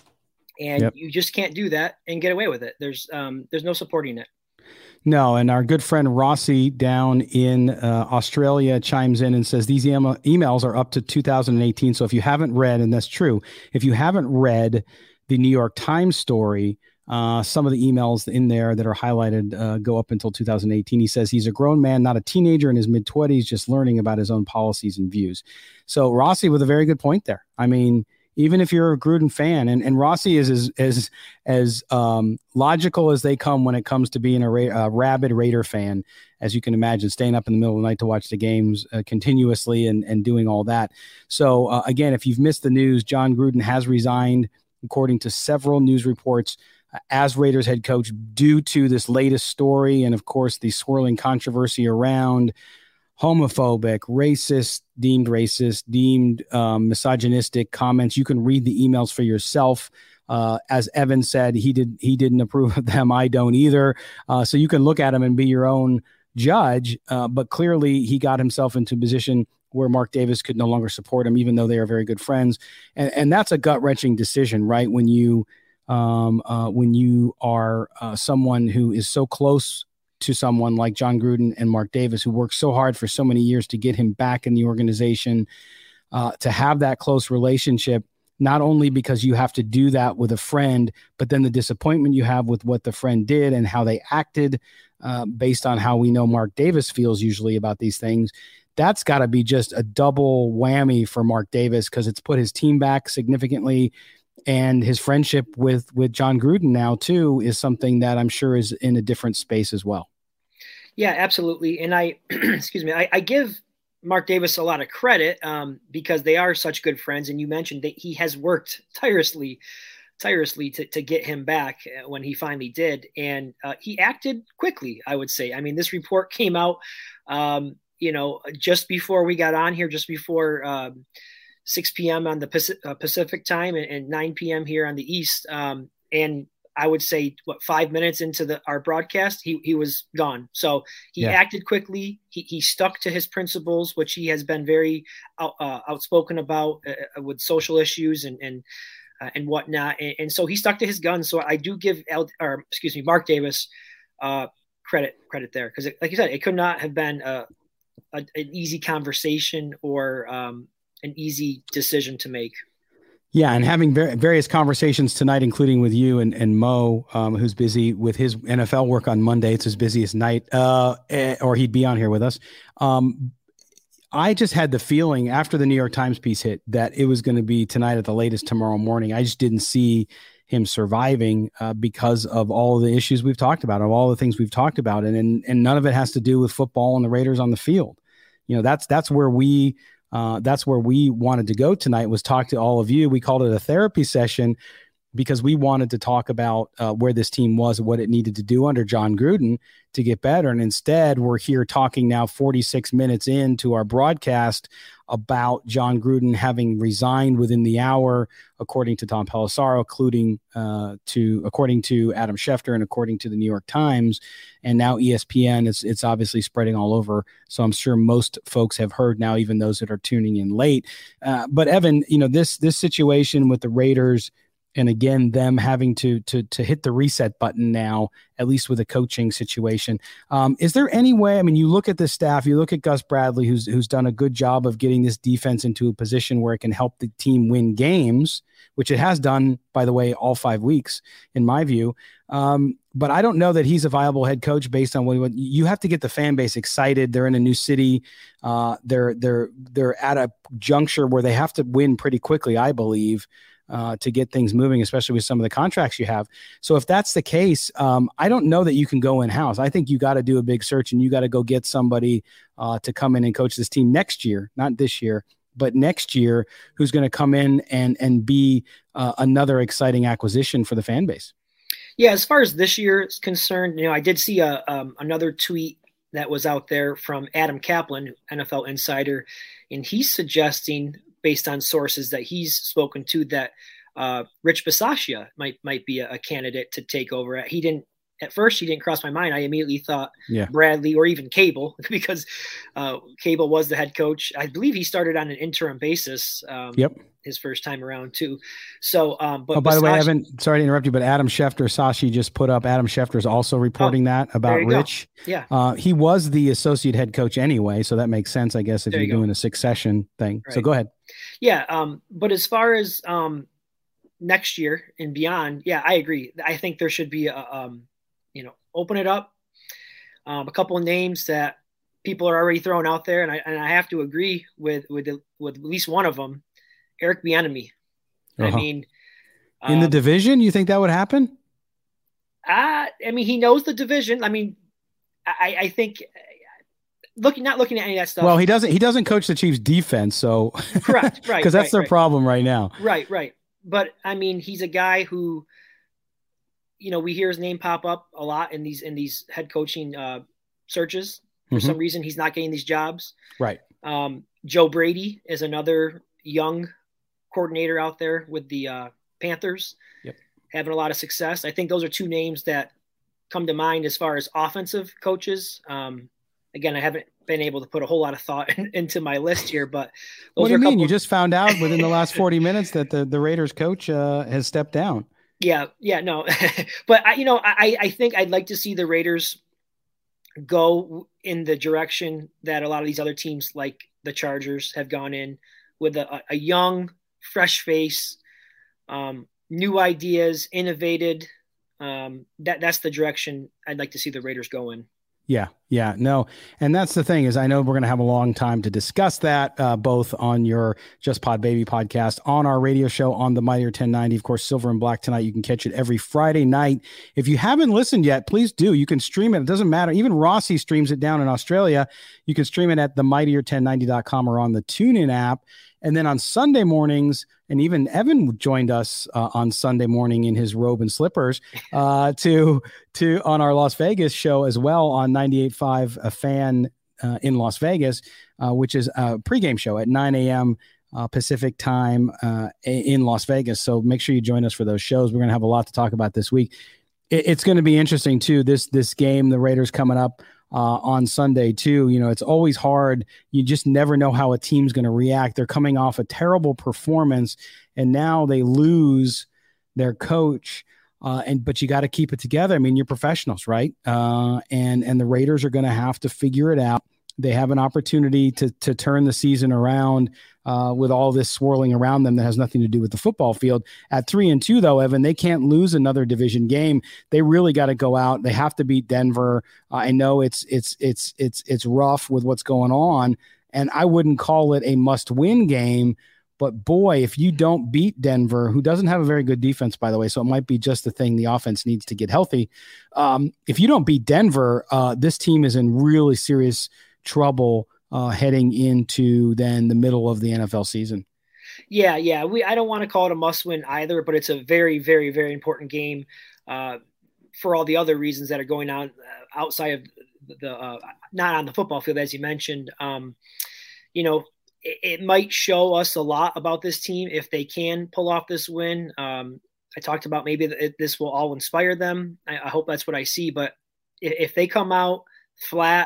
Speaker 3: And yep. you just can't do that and get away with it. There's um, there's no supporting it.
Speaker 2: No, and our good friend Rossi down in uh, Australia chimes in and says these e- emails are up to two thousand eighteen. So if you haven't read, and that's true, if you haven't read the New York Times story, uh, some of the emails in there that are highlighted uh, go up until two thousand eighteen. He says he's a grown man, not a teenager in his mid-twenties, just learning about his own policies and views. So Rossi with a very good point there. I mean, even if you're a Gruden fan, and, and Rossi is as as as um, logical as they come when it comes to being a, ra- a rabid Raider fan, as you can imagine, staying up in the middle of the night to watch the games uh, continuously and, and doing all that. So uh, again, if you've missed the news, John Gruden has resigned, according to several news reports, uh, as Raiders head coach due to this latest story and, of course, the swirling controversy around homophobic, racist, deemed racist, deemed um, misogynistic comments. You can read the emails for yourself. Uh, as Evan said, he did he didn't approve of them. I don't either. Uh, so you can look at them and be your own judge. Uh, but clearly, he got himself into a position where Mark Davis could no longer support him, even though they are very good friends. And, and that's a gut wrenching decision, right? When you um, uh, when you are uh, someone who is so close to someone like John Gruden and Mark Davis, who worked so hard for so many years to get him back in the organization, uh, to have that close relationship, not only because you have to do that with a friend, but then the disappointment you have with what the friend did and how they acted uh, based on how we know Mark Davis feels usually about these things. That's got to be just a double whammy for Mark Davis, because it's put his team back significantly. And his friendship with, with John Gruden now, too, is something that I'm sure is in a different space as well.
Speaker 3: Yeah, absolutely. And I, excuse me, I, I give Mark Davis a lot of credit um, because they are such good friends. And you mentioned that he has worked tirelessly, tirelessly to, to get him back when he finally did. And uh, he acted quickly, I would say. I mean, this report came out, um, you know, just before we got on here, just before um, six p.m. on the Pacific, uh, Pacific time and, and nine p.m. here on the East. Um, and I would say, what, five minutes into the our broadcast, he he was gone. So he yeah. acted quickly. He he stuck to his principles, which he has been very out, uh, outspoken about uh, with social issues and and uh, and whatnot. And, and so he stuck to his guns. So I do give L, or excuse me, Mark Davis uh, credit credit there, because like you said, it could not have been a, a, an easy conversation or um, an easy decision to make.
Speaker 2: Yeah, and having ver- various conversations tonight, including with you and, and Mo, um, who's busy with his N F L work on Monday. It's his busiest night, uh, or he'd be on here with us. Um, I just had the feeling after the New York Times piece hit that it was going to be tonight at the latest tomorrow morning. I just didn't see him surviving uh, because of all of the issues we've talked about, of all the things we've talked about. And, and, and none of it has to do with football and the Raiders on the field. You know, that's, that's where we, Uh, that's where we wanted to go tonight, was talk to all of you. We called it a therapy session. because we wanted to talk about uh, where this team was and what it needed to do under Jon Gruden to get better. And instead, we're here talking now forty-six minutes into our broadcast about Jon Gruden having resigned within the hour, according to Tom Pelissero, including uh, to according to Adam Schefter and according to the New York Times, and now E S P N. It's it's obviously spreading all over. So I'm sure most folks have heard now, even those that are tuning in late. Uh, but Evan, you know, this this situation with the Raiders, and again, them having to to to hit the reset button now, at least with a coaching situation. Um, is there any way? I mean, you look at the staff, you look at Gus Bradley, who's who's done a good job of getting this defense into a position where it can help the team win games, which it has done, by the way, all five weeks, in my view. Um, but I don't know that he's a viable head coach based on what, what you have to get the fan base excited. They're in a new city. Uh, they're they're they're at a juncture where they have to win pretty quickly, I believe. Uh, to get things moving, especially with some of the contracts you have. So if that's the case, um, I don't know that you can go in-house. I think you got to do a big search and you got to go get somebody uh, to come in and coach this team next year, not this year, but next year, who's going to come in and, and be uh, another exciting acquisition for the fan base.
Speaker 3: Yeah, as far as this year is concerned, you know, I did see a, um, another tweet that was out there from Adam Kaplan, N F L insider, and he's suggesting, based on sources that he's spoken to, that uh, Rich Bisaccia might might be a, a candidate to take over. He didn't at first. He didn't cross my mind. I immediately thought yeah. Bradley or even Cable, because uh, Cable was the head coach. I believe he started on an interim basis. Um,
Speaker 2: yep.
Speaker 3: His first time around too. So, um, but
Speaker 2: oh, by
Speaker 3: Bisaccia,
Speaker 2: the way, Evan, sorry to interrupt you, but Adam Schefter, Sashi just put up. Adam Schefter is also reporting oh, that about Rich.
Speaker 3: Go. Yeah,
Speaker 2: uh, he was the associate head coach anyway, so that makes sense, I guess, if there you're you doing a succession thing. Right. So go ahead.
Speaker 3: Yeah, um, but as far as um, next year and beyond, yeah, I agree. I think there should be a, um, you know, open it up. Um, a couple of names that people are already throwing out there, and I and I have to agree with with the, with at least one of them. Eric Bieniemy. Uh-huh. I mean,
Speaker 2: in um, the division, you think that would happen?
Speaker 3: Uh, I mean, he knows the division. I mean, I, I think looking, not looking at any of that stuff.
Speaker 2: Well, he doesn't, he doesn't coach the Chiefs defense. So
Speaker 3: correct. Right.
Speaker 2: Cause that's
Speaker 3: right,
Speaker 2: their
Speaker 3: right.
Speaker 2: problem right now.
Speaker 3: Right. Right. But I mean, he's a guy who, you know, we hear his name pop up a lot in these, in these head coaching uh, searches. For mm-hmm. some reason, he's not getting these jobs.
Speaker 2: Right.
Speaker 3: Um, Joe Brady is another young coordinator out there with the uh, Panthers,
Speaker 2: yep.
Speaker 3: having a lot of success. I think those are two names that come to mind as far as offensive coaches. Um, again, I haven't been able to put a whole lot of thought in, into my list here, but
Speaker 2: what do you mean? You just found out within the last forty minutes that the, the Raiders coach uh, has stepped down.
Speaker 3: Yeah. Yeah, no, but I, you know, I, I think I'd like to see the Raiders go in the direction that a lot of these other teams like the Chargers have gone in, with a, a young, fresh face, um, new ideas, innovated. Um, that that's the direction I'd like to see the Raiders go in.
Speaker 2: Yeah, yeah, no. And that's the thing is I know we're going to have a long time to discuss that, uh, both on your Just Pod Baby podcast, on our radio show, on the Mightier ten ninety, of course, Silver and Black Tonight. You can catch it every Friday night. If you haven't listened yet, please do. You can stream it. It doesn't matter. Even Rossi streams it down in Australia. You can stream it at the mightier ten ninety dot com or on the TuneIn app. And then on Sunday mornings, and even Evan joined us uh, on Sunday morning in his robe and slippers uh, to to on our Las Vegas show as well on ninety-eight point five A Fan uh, in Las Vegas, uh, which is a pregame show at nine a.m. Uh, Pacific time uh, in Las Vegas. So make sure you join us for those shows. We're going to have a lot to talk about this week. It, it's going to be interesting too. This this game, the Raiders coming up Uh, on Sunday too. You know, it's always hard. You just never know how a team's going to react. They're coming off a terrible performance and now they lose their coach. Uh, and, but you got to keep it together. I mean, you're professionals, right? Uh, and, and the Raiders are going to have to figure it out. They have an opportunity to, to turn the season around uh, with all this swirling around them that has nothing to do with the football field. At three and two, though, Evan, they can't lose another division game. They really got to go out. They have to beat Denver. Uh, I know it's it's it's it's it's rough with what's going on, and I wouldn't call it a must-win game. But boy, if you don't beat Denver, who doesn't have a very good defense, by the way, so it might be just the thing the offense needs to get healthy. Um, if you don't beat Denver, uh, this team is in really serious trouble uh, heading into then the middle of the N F L season.
Speaker 3: Yeah, yeah. We I don't want to call it a must-win either, but it's a very, very, very important game uh, for all the other reasons that are going on uh, outside of the, the uh, not on the football field, as you mentioned. Um, you know, it, it might show us a lot about this team if they can pull off this win. Um, I talked about maybe it, this will all inspire them. I, I hope that's what I see. But if, if they come out flat,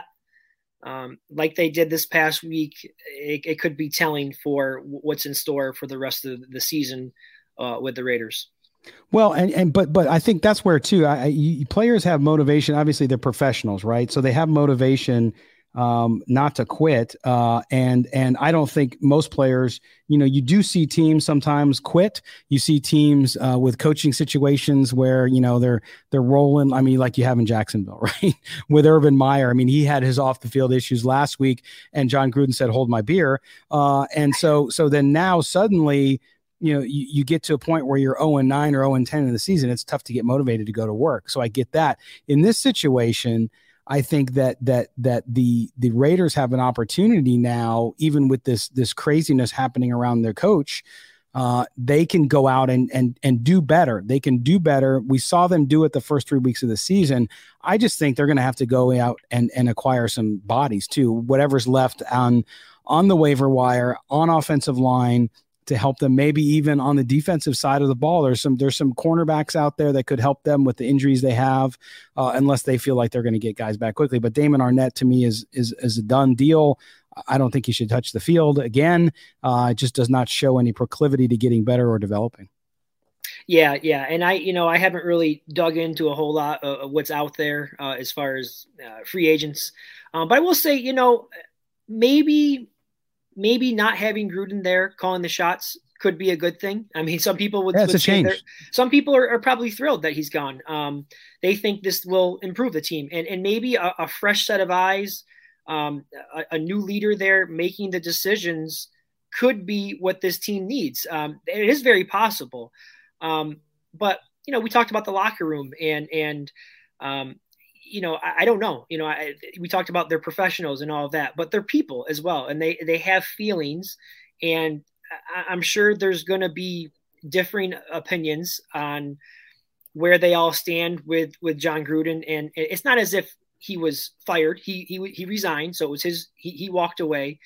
Speaker 3: Um, like they did this past week, it, it could be telling for what's in store for the rest of the season uh, with the Raiders.
Speaker 2: Well, and, and but but I think that's where too. I, I, players have motivation. Obviously, they're professionals, right? So they have motivation um, not to quit. Uh, and and I don't think most players, you know, you do see teams sometimes quit. You see teams uh, with coaching situations where, you know, they're they're rolling. I mean, like you have in Jacksonville, right? With Urban Meyer. I mean, he had his off the field issues last week, and John Gruden said, "Hold my beer." Uh, and so so then now suddenly, you know, you, you get to a point where you're oh and nine or oh and ten in the season. It's tough to get motivated to go to work. So I get that. In this situation, I think that that that the the Raiders have an opportunity now, even with this this craziness happening around their coach. Uh, they can go out and and and do better. They can do better. We saw them do it the first three weeks of the season. I just think they're going to have to go out and and acquire some bodies too, whatever's left on on the waiver wire, on offensive line, to help them, maybe even on the defensive side of the ball. There's some there's some cornerbacks out there that could help them with the injuries they have, uh, unless they feel like they're going to get guys back quickly. But Damon Arnette, to me, is is is a done deal. I don't think he should touch the field again. Uh, it just does not show any proclivity to getting better or developing.
Speaker 3: Yeah, yeah, and I, you know, I haven't really dug into a whole lot of what's out there uh, as far as uh, free agents, um, but I will say, you know, maybe. Maybe not having Gruden there calling the shots could be a good thing. I mean, some people would,
Speaker 2: yeah, it's
Speaker 3: would
Speaker 2: a change.
Speaker 3: Some people are, are probably thrilled that he's gone. Um, they think this will improve the team, and and maybe a, a fresh set of eyes, um, a, a new leader there making the decisions could be what this team needs. Um, it is very possible, um, but you know, we talked about the locker room, and and um, you know, I, I don't know, you know, I, we talked about they're professionals and all of that, but they're people as well. And they, they have feelings, and I, I'm sure there's going to be differing opinions on where they all stand with, with John Gruden. And it's not as if he was fired. He, he, he resigned. So it was his, he, he walked away.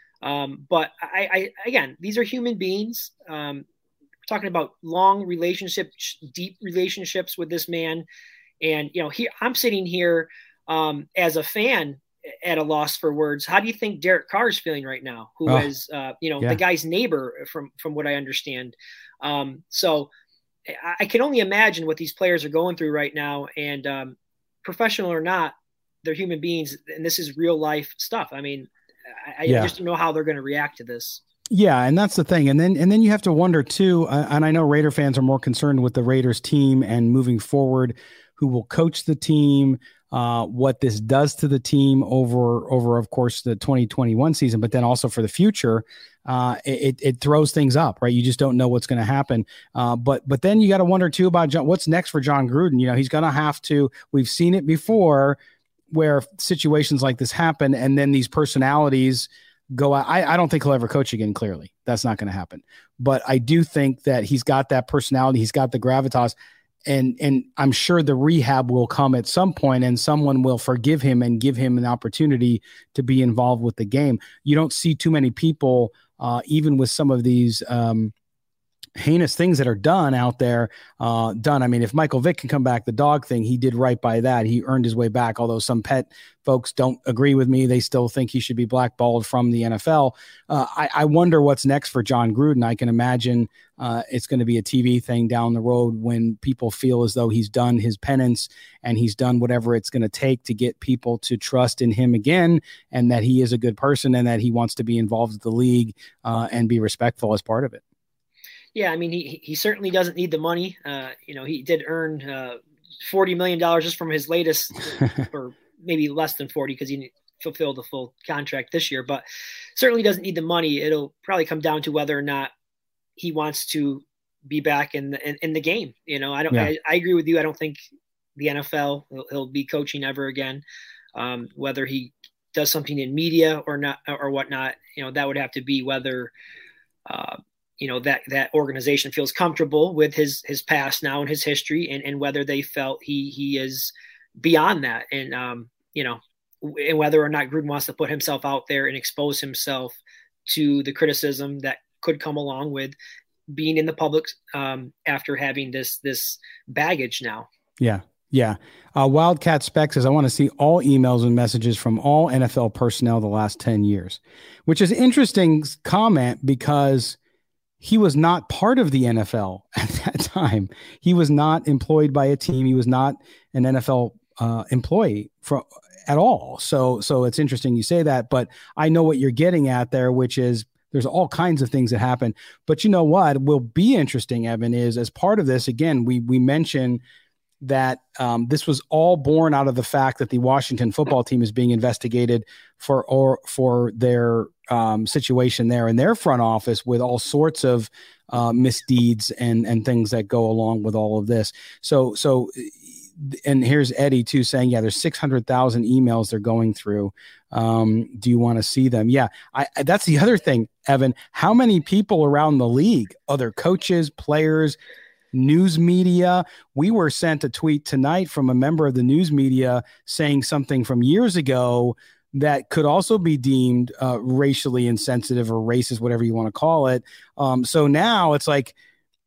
Speaker 3: Um, but I, I, again, these are human beings. Um, we're talking about long relationships, deep relationships with this man. And, you know, here I'm sitting here um, as a fan at a loss for words. How do you think Derek Carr is feeling right now? Who oh, is, uh, you know, yeah. the guy's neighbor from, from what I understand. Um, so I, I can only imagine what these players are going through right now, and um, professional or not, they're human beings, and this is real life stuff. I mean, I, I yeah. just don't know how they're going to react to this.
Speaker 2: Yeah, and that's the thing. And then and then you have to wonder too, uh, and I know Raider fans are more concerned with the Raiders team and moving forward, who will coach the team, uh, what this does to the team over, over of course, the twenty twenty-one season, but then also for the future. Uh, it, it throws things up, right? You just don't know what's going to happen. Uh, but but then you got to wonder too about John, what's next for John Gruden. You know, he's going to have to, we've seen it before where situations like this happen, and then these personalities go out. I, I don't think he'll ever coach again, clearly. That's not going to happen. But I do think that he's got that personality. He's got the gravitas. And and I'm sure the rehab will come at some point, and someone will forgive him and give him an opportunity to be involved with the game. You don't see too many people, uh, even with some of these um, heinous things that are done out there, uh, done. I mean, if Michael Vick can come back, the dog thing, he did right by that. He earned his way back, although some pet folks don't agree with me. They still think he should be blackballed from the N F L. Uh, I, I wonder what's next for John Gruden. I can imagine uh, it's going to be a T V thing down the road when people feel as though he's done his penance and he's done whatever it's going to take to get people to trust in him again, and that he is a good person and that he wants to be involved with the league uh, and be respectful as part of it.
Speaker 3: Yeah, I mean, he he certainly doesn't need the money. Uh, you know, he did earn uh, forty million dollars just from his latest, or maybe less than forty because he fulfilled the full contract this year, but certainly doesn't need the money. It'll probably come down to whether or not he wants to be back in the, in, in the game. You know, I don't, yeah. I, I agree with you. I don't think the N F L he'll, he'll be coaching ever again. Um, whether he does something in media or not, or whatnot, you know, that would have to be whether, uh, you know, that, that organization feels comfortable with his, his past now and his history, and, and whether they felt he, he is beyond that. And, um, you know, and whether or not Gruden wants to put himself out there and expose himself to the criticism that could come along with being in the public um, after having this, this baggage now.
Speaker 2: Yeah. Yeah. Uh, Wildcat Spec says, I want to see all emails and messages from all N F L personnel the last ten years, which is interesting comment because he was not part of the N F L at that time. He was not employed by a team. He was not an N F L uh, employee for, at all. So, so it's interesting you say that, but I know what you're getting at there, which is there's all kinds of things that happen. But you know what will be interesting, Evan, is as part of this, again, we, we mentioned that um, this was all born out of the fact that the Washington football team is being investigated for or for their um, situation there in their front office with all sorts of uh, misdeeds and and things that go along with all of this. So so, and here's Eddie too saying, yeah, there's six hundred thousand emails they're going through. Um, do you want to see them? Yeah, I, that's the other thing, Evan. How many people around the league, other coaches, players, news media? We were sent a tweet tonight from a member of the news media saying something from years ago that could also be deemed uh, racially insensitive or racist, whatever you want to call it. Um, so now it's like,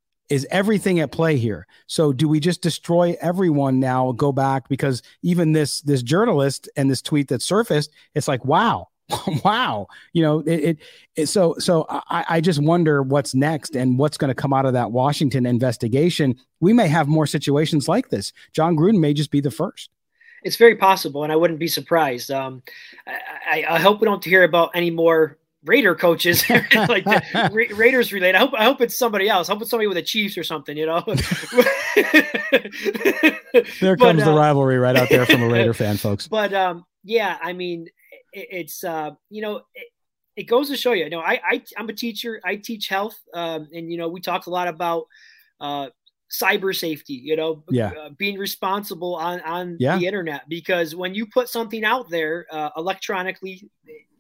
Speaker 2: is everything at play here? So do we just destroy everyone now, go back? Because even this, this journalist and this tweet that surfaced, it's like, wow, wow. You know, it, it, it so, so I, I just wonder what's next and what's going to come out of that Washington investigation. We may have more situations like this. Jon Gruden may just be the first.
Speaker 3: It's very possible, and I wouldn't be surprised. Um, I, I hope we don't hear about any more Raider coaches like the Ra- Raiders related. I hope I hope it's somebody else. I hope it's somebody with the Chiefs or something, you know.
Speaker 2: There comes but, the uh, rivalry right out there from a Raider fan, folks.
Speaker 3: But um, yeah, I mean, it, it's uh, you know, it, it goes to show you. You know, I, I I'm a teacher. I teach health, um, and you know, we talk a lot about uh, cyber safety. You know,
Speaker 2: yeah.
Speaker 3: uh, being responsible on on
Speaker 2: yeah.
Speaker 3: the internet, because when you put something out there uh, electronically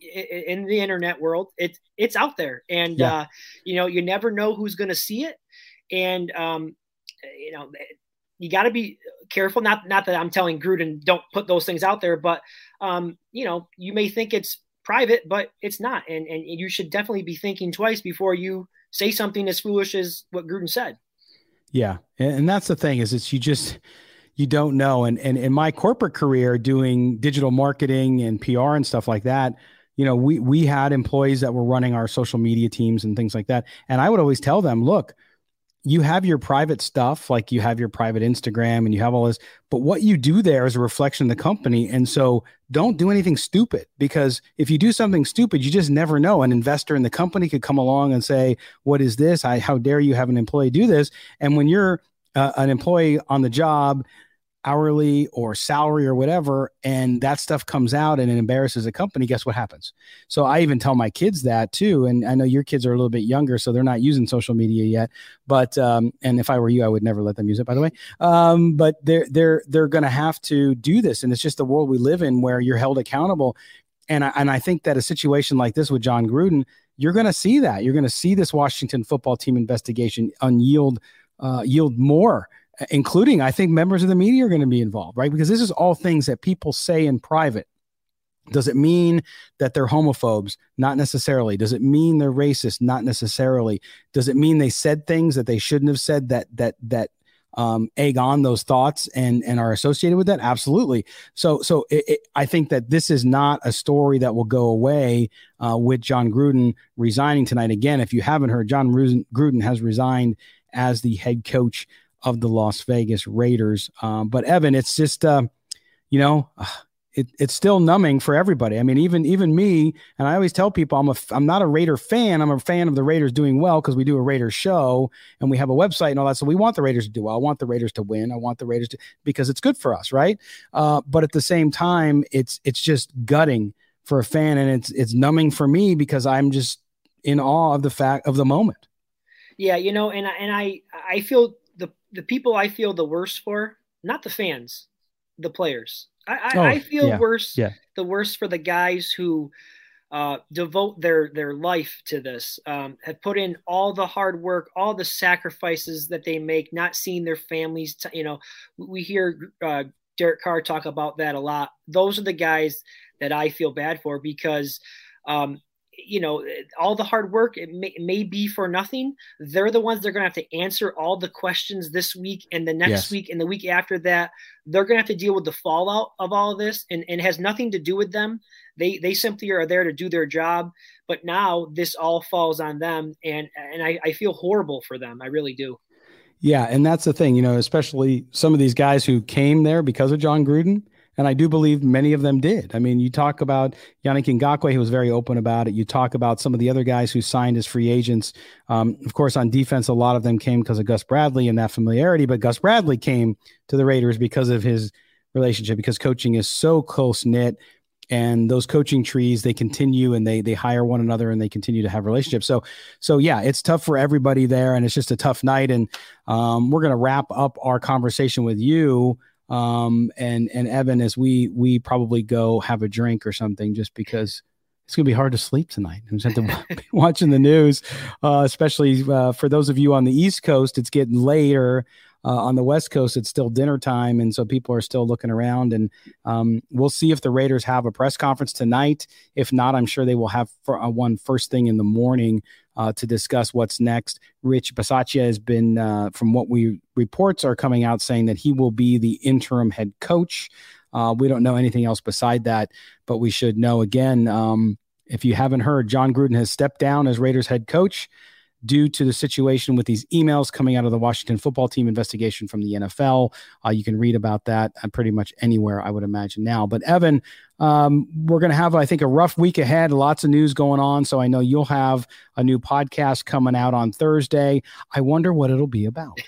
Speaker 3: in the internet world, it's it's out there, and yeah. uh you know, you never know who's going to see it, and um you know, you got to be careful. Not not that I'm telling Gruden don't put those things out there, but um you know, you may think it's private, but it's not, and and you should definitely be thinking twice before you say something as foolish as what Gruden said.
Speaker 2: Yeah, and that's the thing, is it's you just you don't know. And and in my corporate career doing digital marketing and P R and stuff like that, you know, we we had employees that were running our social media teams and things like that. And I would always tell them, look, you have your private stuff, like you have your private Instagram and you have all this, but what you do there is a reflection of the company. And so don't do anything stupid, because if you do something stupid, you just never know. An investor in the company could come along and say, what is this? I, how dare you have an employee do this? And when you're uh, an employee on the job, hourly or salary or whatever, and that stuff comes out and it embarrasses a company, guess what happens? So I even tell my kids that too. And I know your kids are a little bit younger, so they're not using social media yet, but, um, and if I were you, I would never let them use it, by the way. Um, but they're, they're, they're going to have to do this. And it's just the world we live in where you're held accountable. And I, and I think that a situation like this with Jon Gruden, you're going to see that. You're going to see this Washington football team investigation unyield, uh, yield more, including, I think, members of the media are going to be involved, right? Because this is all things that people say in private. Does it mean that they're homophobes? Not necessarily. Does it mean they're racist? Not necessarily. Does it mean they said things that they shouldn't have said that that that um, egg on those thoughts and and are associated with that? Absolutely. So so it, it, I think that this is not a story that will go away uh, with Jon Gruden resigning tonight. Again, if you haven't heard, Jon Gruden has resigned as the head coach of the Las Vegas Raiders. Um, but Evan, it's just, uh, you know, it, it's still numbing for everybody. I mean, even, even me, and I always tell people I'm a, I'm not a Raider fan. I'm a fan of the Raiders doing well, because we do a Raiders show and we have a website and all that. So we want the Raiders to do well. I want the Raiders to win. I want the Raiders to, because it's good for us. Right. Uh, but at the same time, it's, it's just gutting for a fan, and it's, it's numbing for me, because I'm just in awe of the fact of the moment.
Speaker 3: Yeah. You know, and I, and I, I feel, the the people I feel the worst for, not the fans, the players. I, I, oh, I feel
Speaker 2: yeah,
Speaker 3: worse,
Speaker 2: yeah.
Speaker 3: the worst for the guys who uh, devote their their life to this, um, have put in all the hard work, all the sacrifices that they make, not seeing their families. T- you know, we hear uh, Derek Carr talk about that a lot. Those are the guys that I feel bad for because, um, you know, all the hard work, it may, it may be for nothing. They're the ones that are going to have to answer all the questions this week and the next yes. week and the week after that. They're going to have to deal with the fallout of all of this, and, and it has nothing to do with them. They they simply are there to do their job. But now this all falls on them, and, and I, I feel horrible for them. I really do.
Speaker 2: Yeah, and that's the thing, you know, especially some of these guys who came there because of Jon Gruden. And I do believe many of them did. I mean, you talk about Yannick Ngakoue, who was very open about it. You talk about some of the other guys who signed as free agents. Um, of course, on defense, a lot of them came because of Gus Bradley and that familiarity. But Gus Bradley came to the Raiders because of his relationship, because coaching is so close-knit. And those coaching trees, they continue and they they hire one another and they continue to have relationships. So, so yeah, it's tough for everybody there. And it's just a tough night. And um, we're going to wrap up our conversation with you. Um, and, and Evan, as we, we probably go have a drink or something, just because it's going to be hard to sleep tonight. I'm just have to be watching the news, uh, especially, uh, for those of you on the East Coast, it's getting later, uh, on the West Coast, it's still dinner time. And so people are still looking around, and, um, we'll see if the Raiders have a press conference tonight. If not, I'm sure they will have for, uh, one first thing in the morning, Uh, to discuss what's next. Rich Bisaccia has been, uh, from what we reports are coming out, saying that he will be the interim head coach. Uh, we don't know anything else beside that, but we should know again. Um, if you haven't heard, Jon Gruden has stepped down as Raiders head coach due to the situation with these emails coming out of the Washington football team investigation from the N F L. Uh, you can read about that uh, pretty much anywhere, I would imagine now. But Evan, um, we're going to have, I think, a rough week ahead, lots of news going on. So I know you'll have a new podcast coming out on Thursday. I wonder what it'll be about.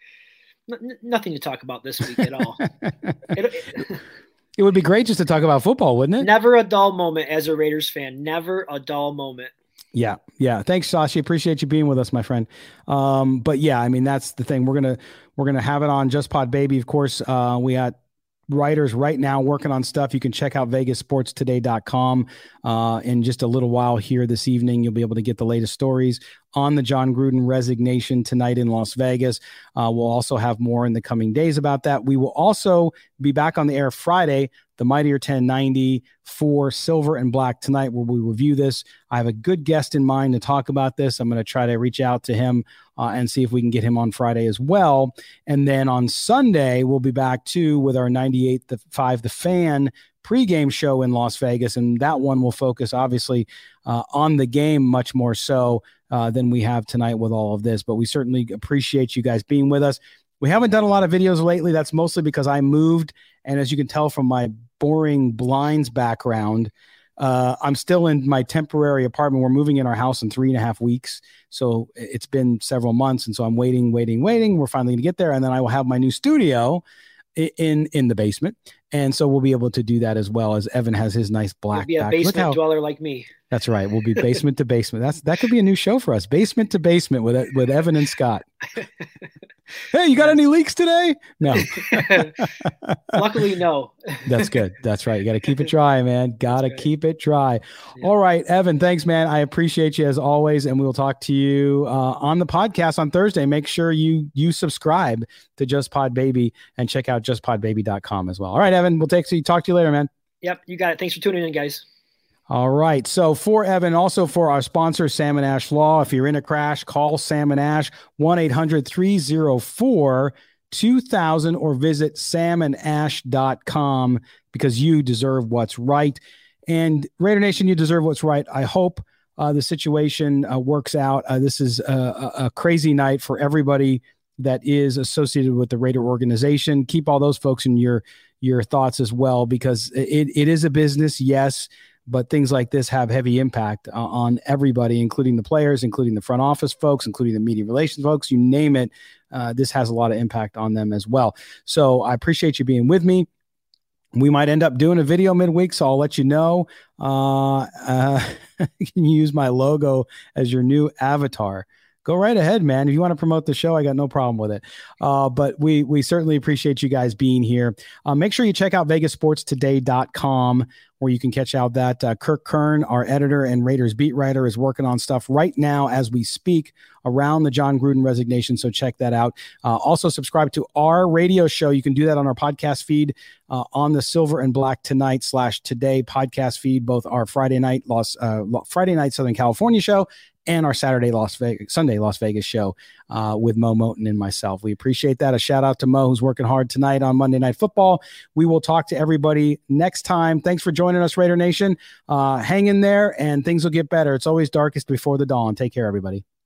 Speaker 3: N- nothing to talk about this week at all. it, it,
Speaker 2: it would be great just to talk about football, wouldn't it?
Speaker 3: Never a dull moment as a Raiders fan. Never a dull moment.
Speaker 2: Yeah. Yeah. Thanks, Sashi. Appreciate you being with us, my friend. Um, but yeah, I mean, that's the thing. We're going to, we're going to have it on Just Pod Baby. Of course, uh, we got writers right now working on stuff. You can check out vegas sports today dot com. Uh, in just a little while here this evening, you'll be able to get the latest stories on the Jon Gruden resignation tonight in Las Vegas. Uh, we'll also have more in the coming days about that. We will also be back on the air Friday, the Mightier ten ninety for Silver and Black tonight, where we review this. I have a good guest in mind to talk about this. I'm going to try to reach out to him uh, and see if we can get him on Friday as well. And then on Sunday, we'll be back too with our ninety-eight point five The Fan pregame show in Las Vegas. And that one will focus obviously uh, on the game much more so uh, than we have tonight with all of this. But we certainly appreciate you guys being with us. We haven't done a lot of videos lately. That's mostly because I moved. And as you can tell from my boring blinds background, uh, I'm still in my temporary apartment. We're moving in our house in three and a half weeks. So it's been several months. And so I'm waiting, waiting, waiting. We're finally going to get there. And then I will have my new studio in, in the basement. And so we'll be able to do that as well, as Evan has his nice black
Speaker 3: You'll be a
Speaker 2: back.
Speaker 3: basement
Speaker 2: how,
Speaker 3: dweller like me.
Speaker 2: That's right. We'll be basement to basement. That's, that could be a new show for us. Basement to basement with, with Evan and Scott. Hey, you got any leaks today? No.
Speaker 3: Luckily, no.
Speaker 2: That's good. That's right. You got to keep it dry, man. Got to keep it dry. Yeah. All right, Evan, thanks, man. I appreciate you as always. And we'll talk to you uh, on the podcast on Thursday. Make sure you, you subscribe to Just Pod Baby and check out just pod baby dot com as well. All right, Evan, we'll take, talk to you later, man.
Speaker 3: Yep. You got it. Thanks for tuning in, guys.
Speaker 2: All right. So for Evan, also for our sponsor, Sam and Ash Law, if you're in a crash, call Sam and Ash, one eight hundred three oh four two thousand, or visit sam and ash dot com, because you deserve what's right. And Raider Nation, you deserve what's right. I hope uh, the situation uh, works out. Uh, this is a, a crazy night for everybody that is associated with the Raider organization. Keep all those folks in your, your thoughts as well, because it, it is a business, yes, but things like this have heavy impact uh, on everybody, including the players, including the front office folks, including the media relations folks, you name it. Uh, this has a lot of impact on them as well. So I appreciate you being with me. We might end up doing a video midweek, so I'll let you know. Uh, uh, you can use my logo as your new avatar. Go right ahead, man. If you want to promote the show, I got no problem with it. Uh, but we we certainly appreciate you guys being here. Uh, make sure you check out vegas sports today dot com, where you can catch out that uh, Kirk Kern, our editor and Raiders beat writer, is working on stuff right now as we speak around the Jon Gruden resignation. So check that out. Uh, also subscribe to our radio show. You can do that on our podcast feed uh, on the Silver and Black Tonight slash Today podcast feed, both our Friday night Los uh, Friday night Southern California show and our Saturday Las Vegas, Sunday Las Vegas show uh, with Mo Moten and myself. We appreciate that. A shout out to Mo, who's working hard tonight on Monday Night Football. We will talk to everybody next time. Thanks for joining us, Raider Nation. Uh, hang in there, and things will get better. It's always darkest before the dawn. Take care, everybody.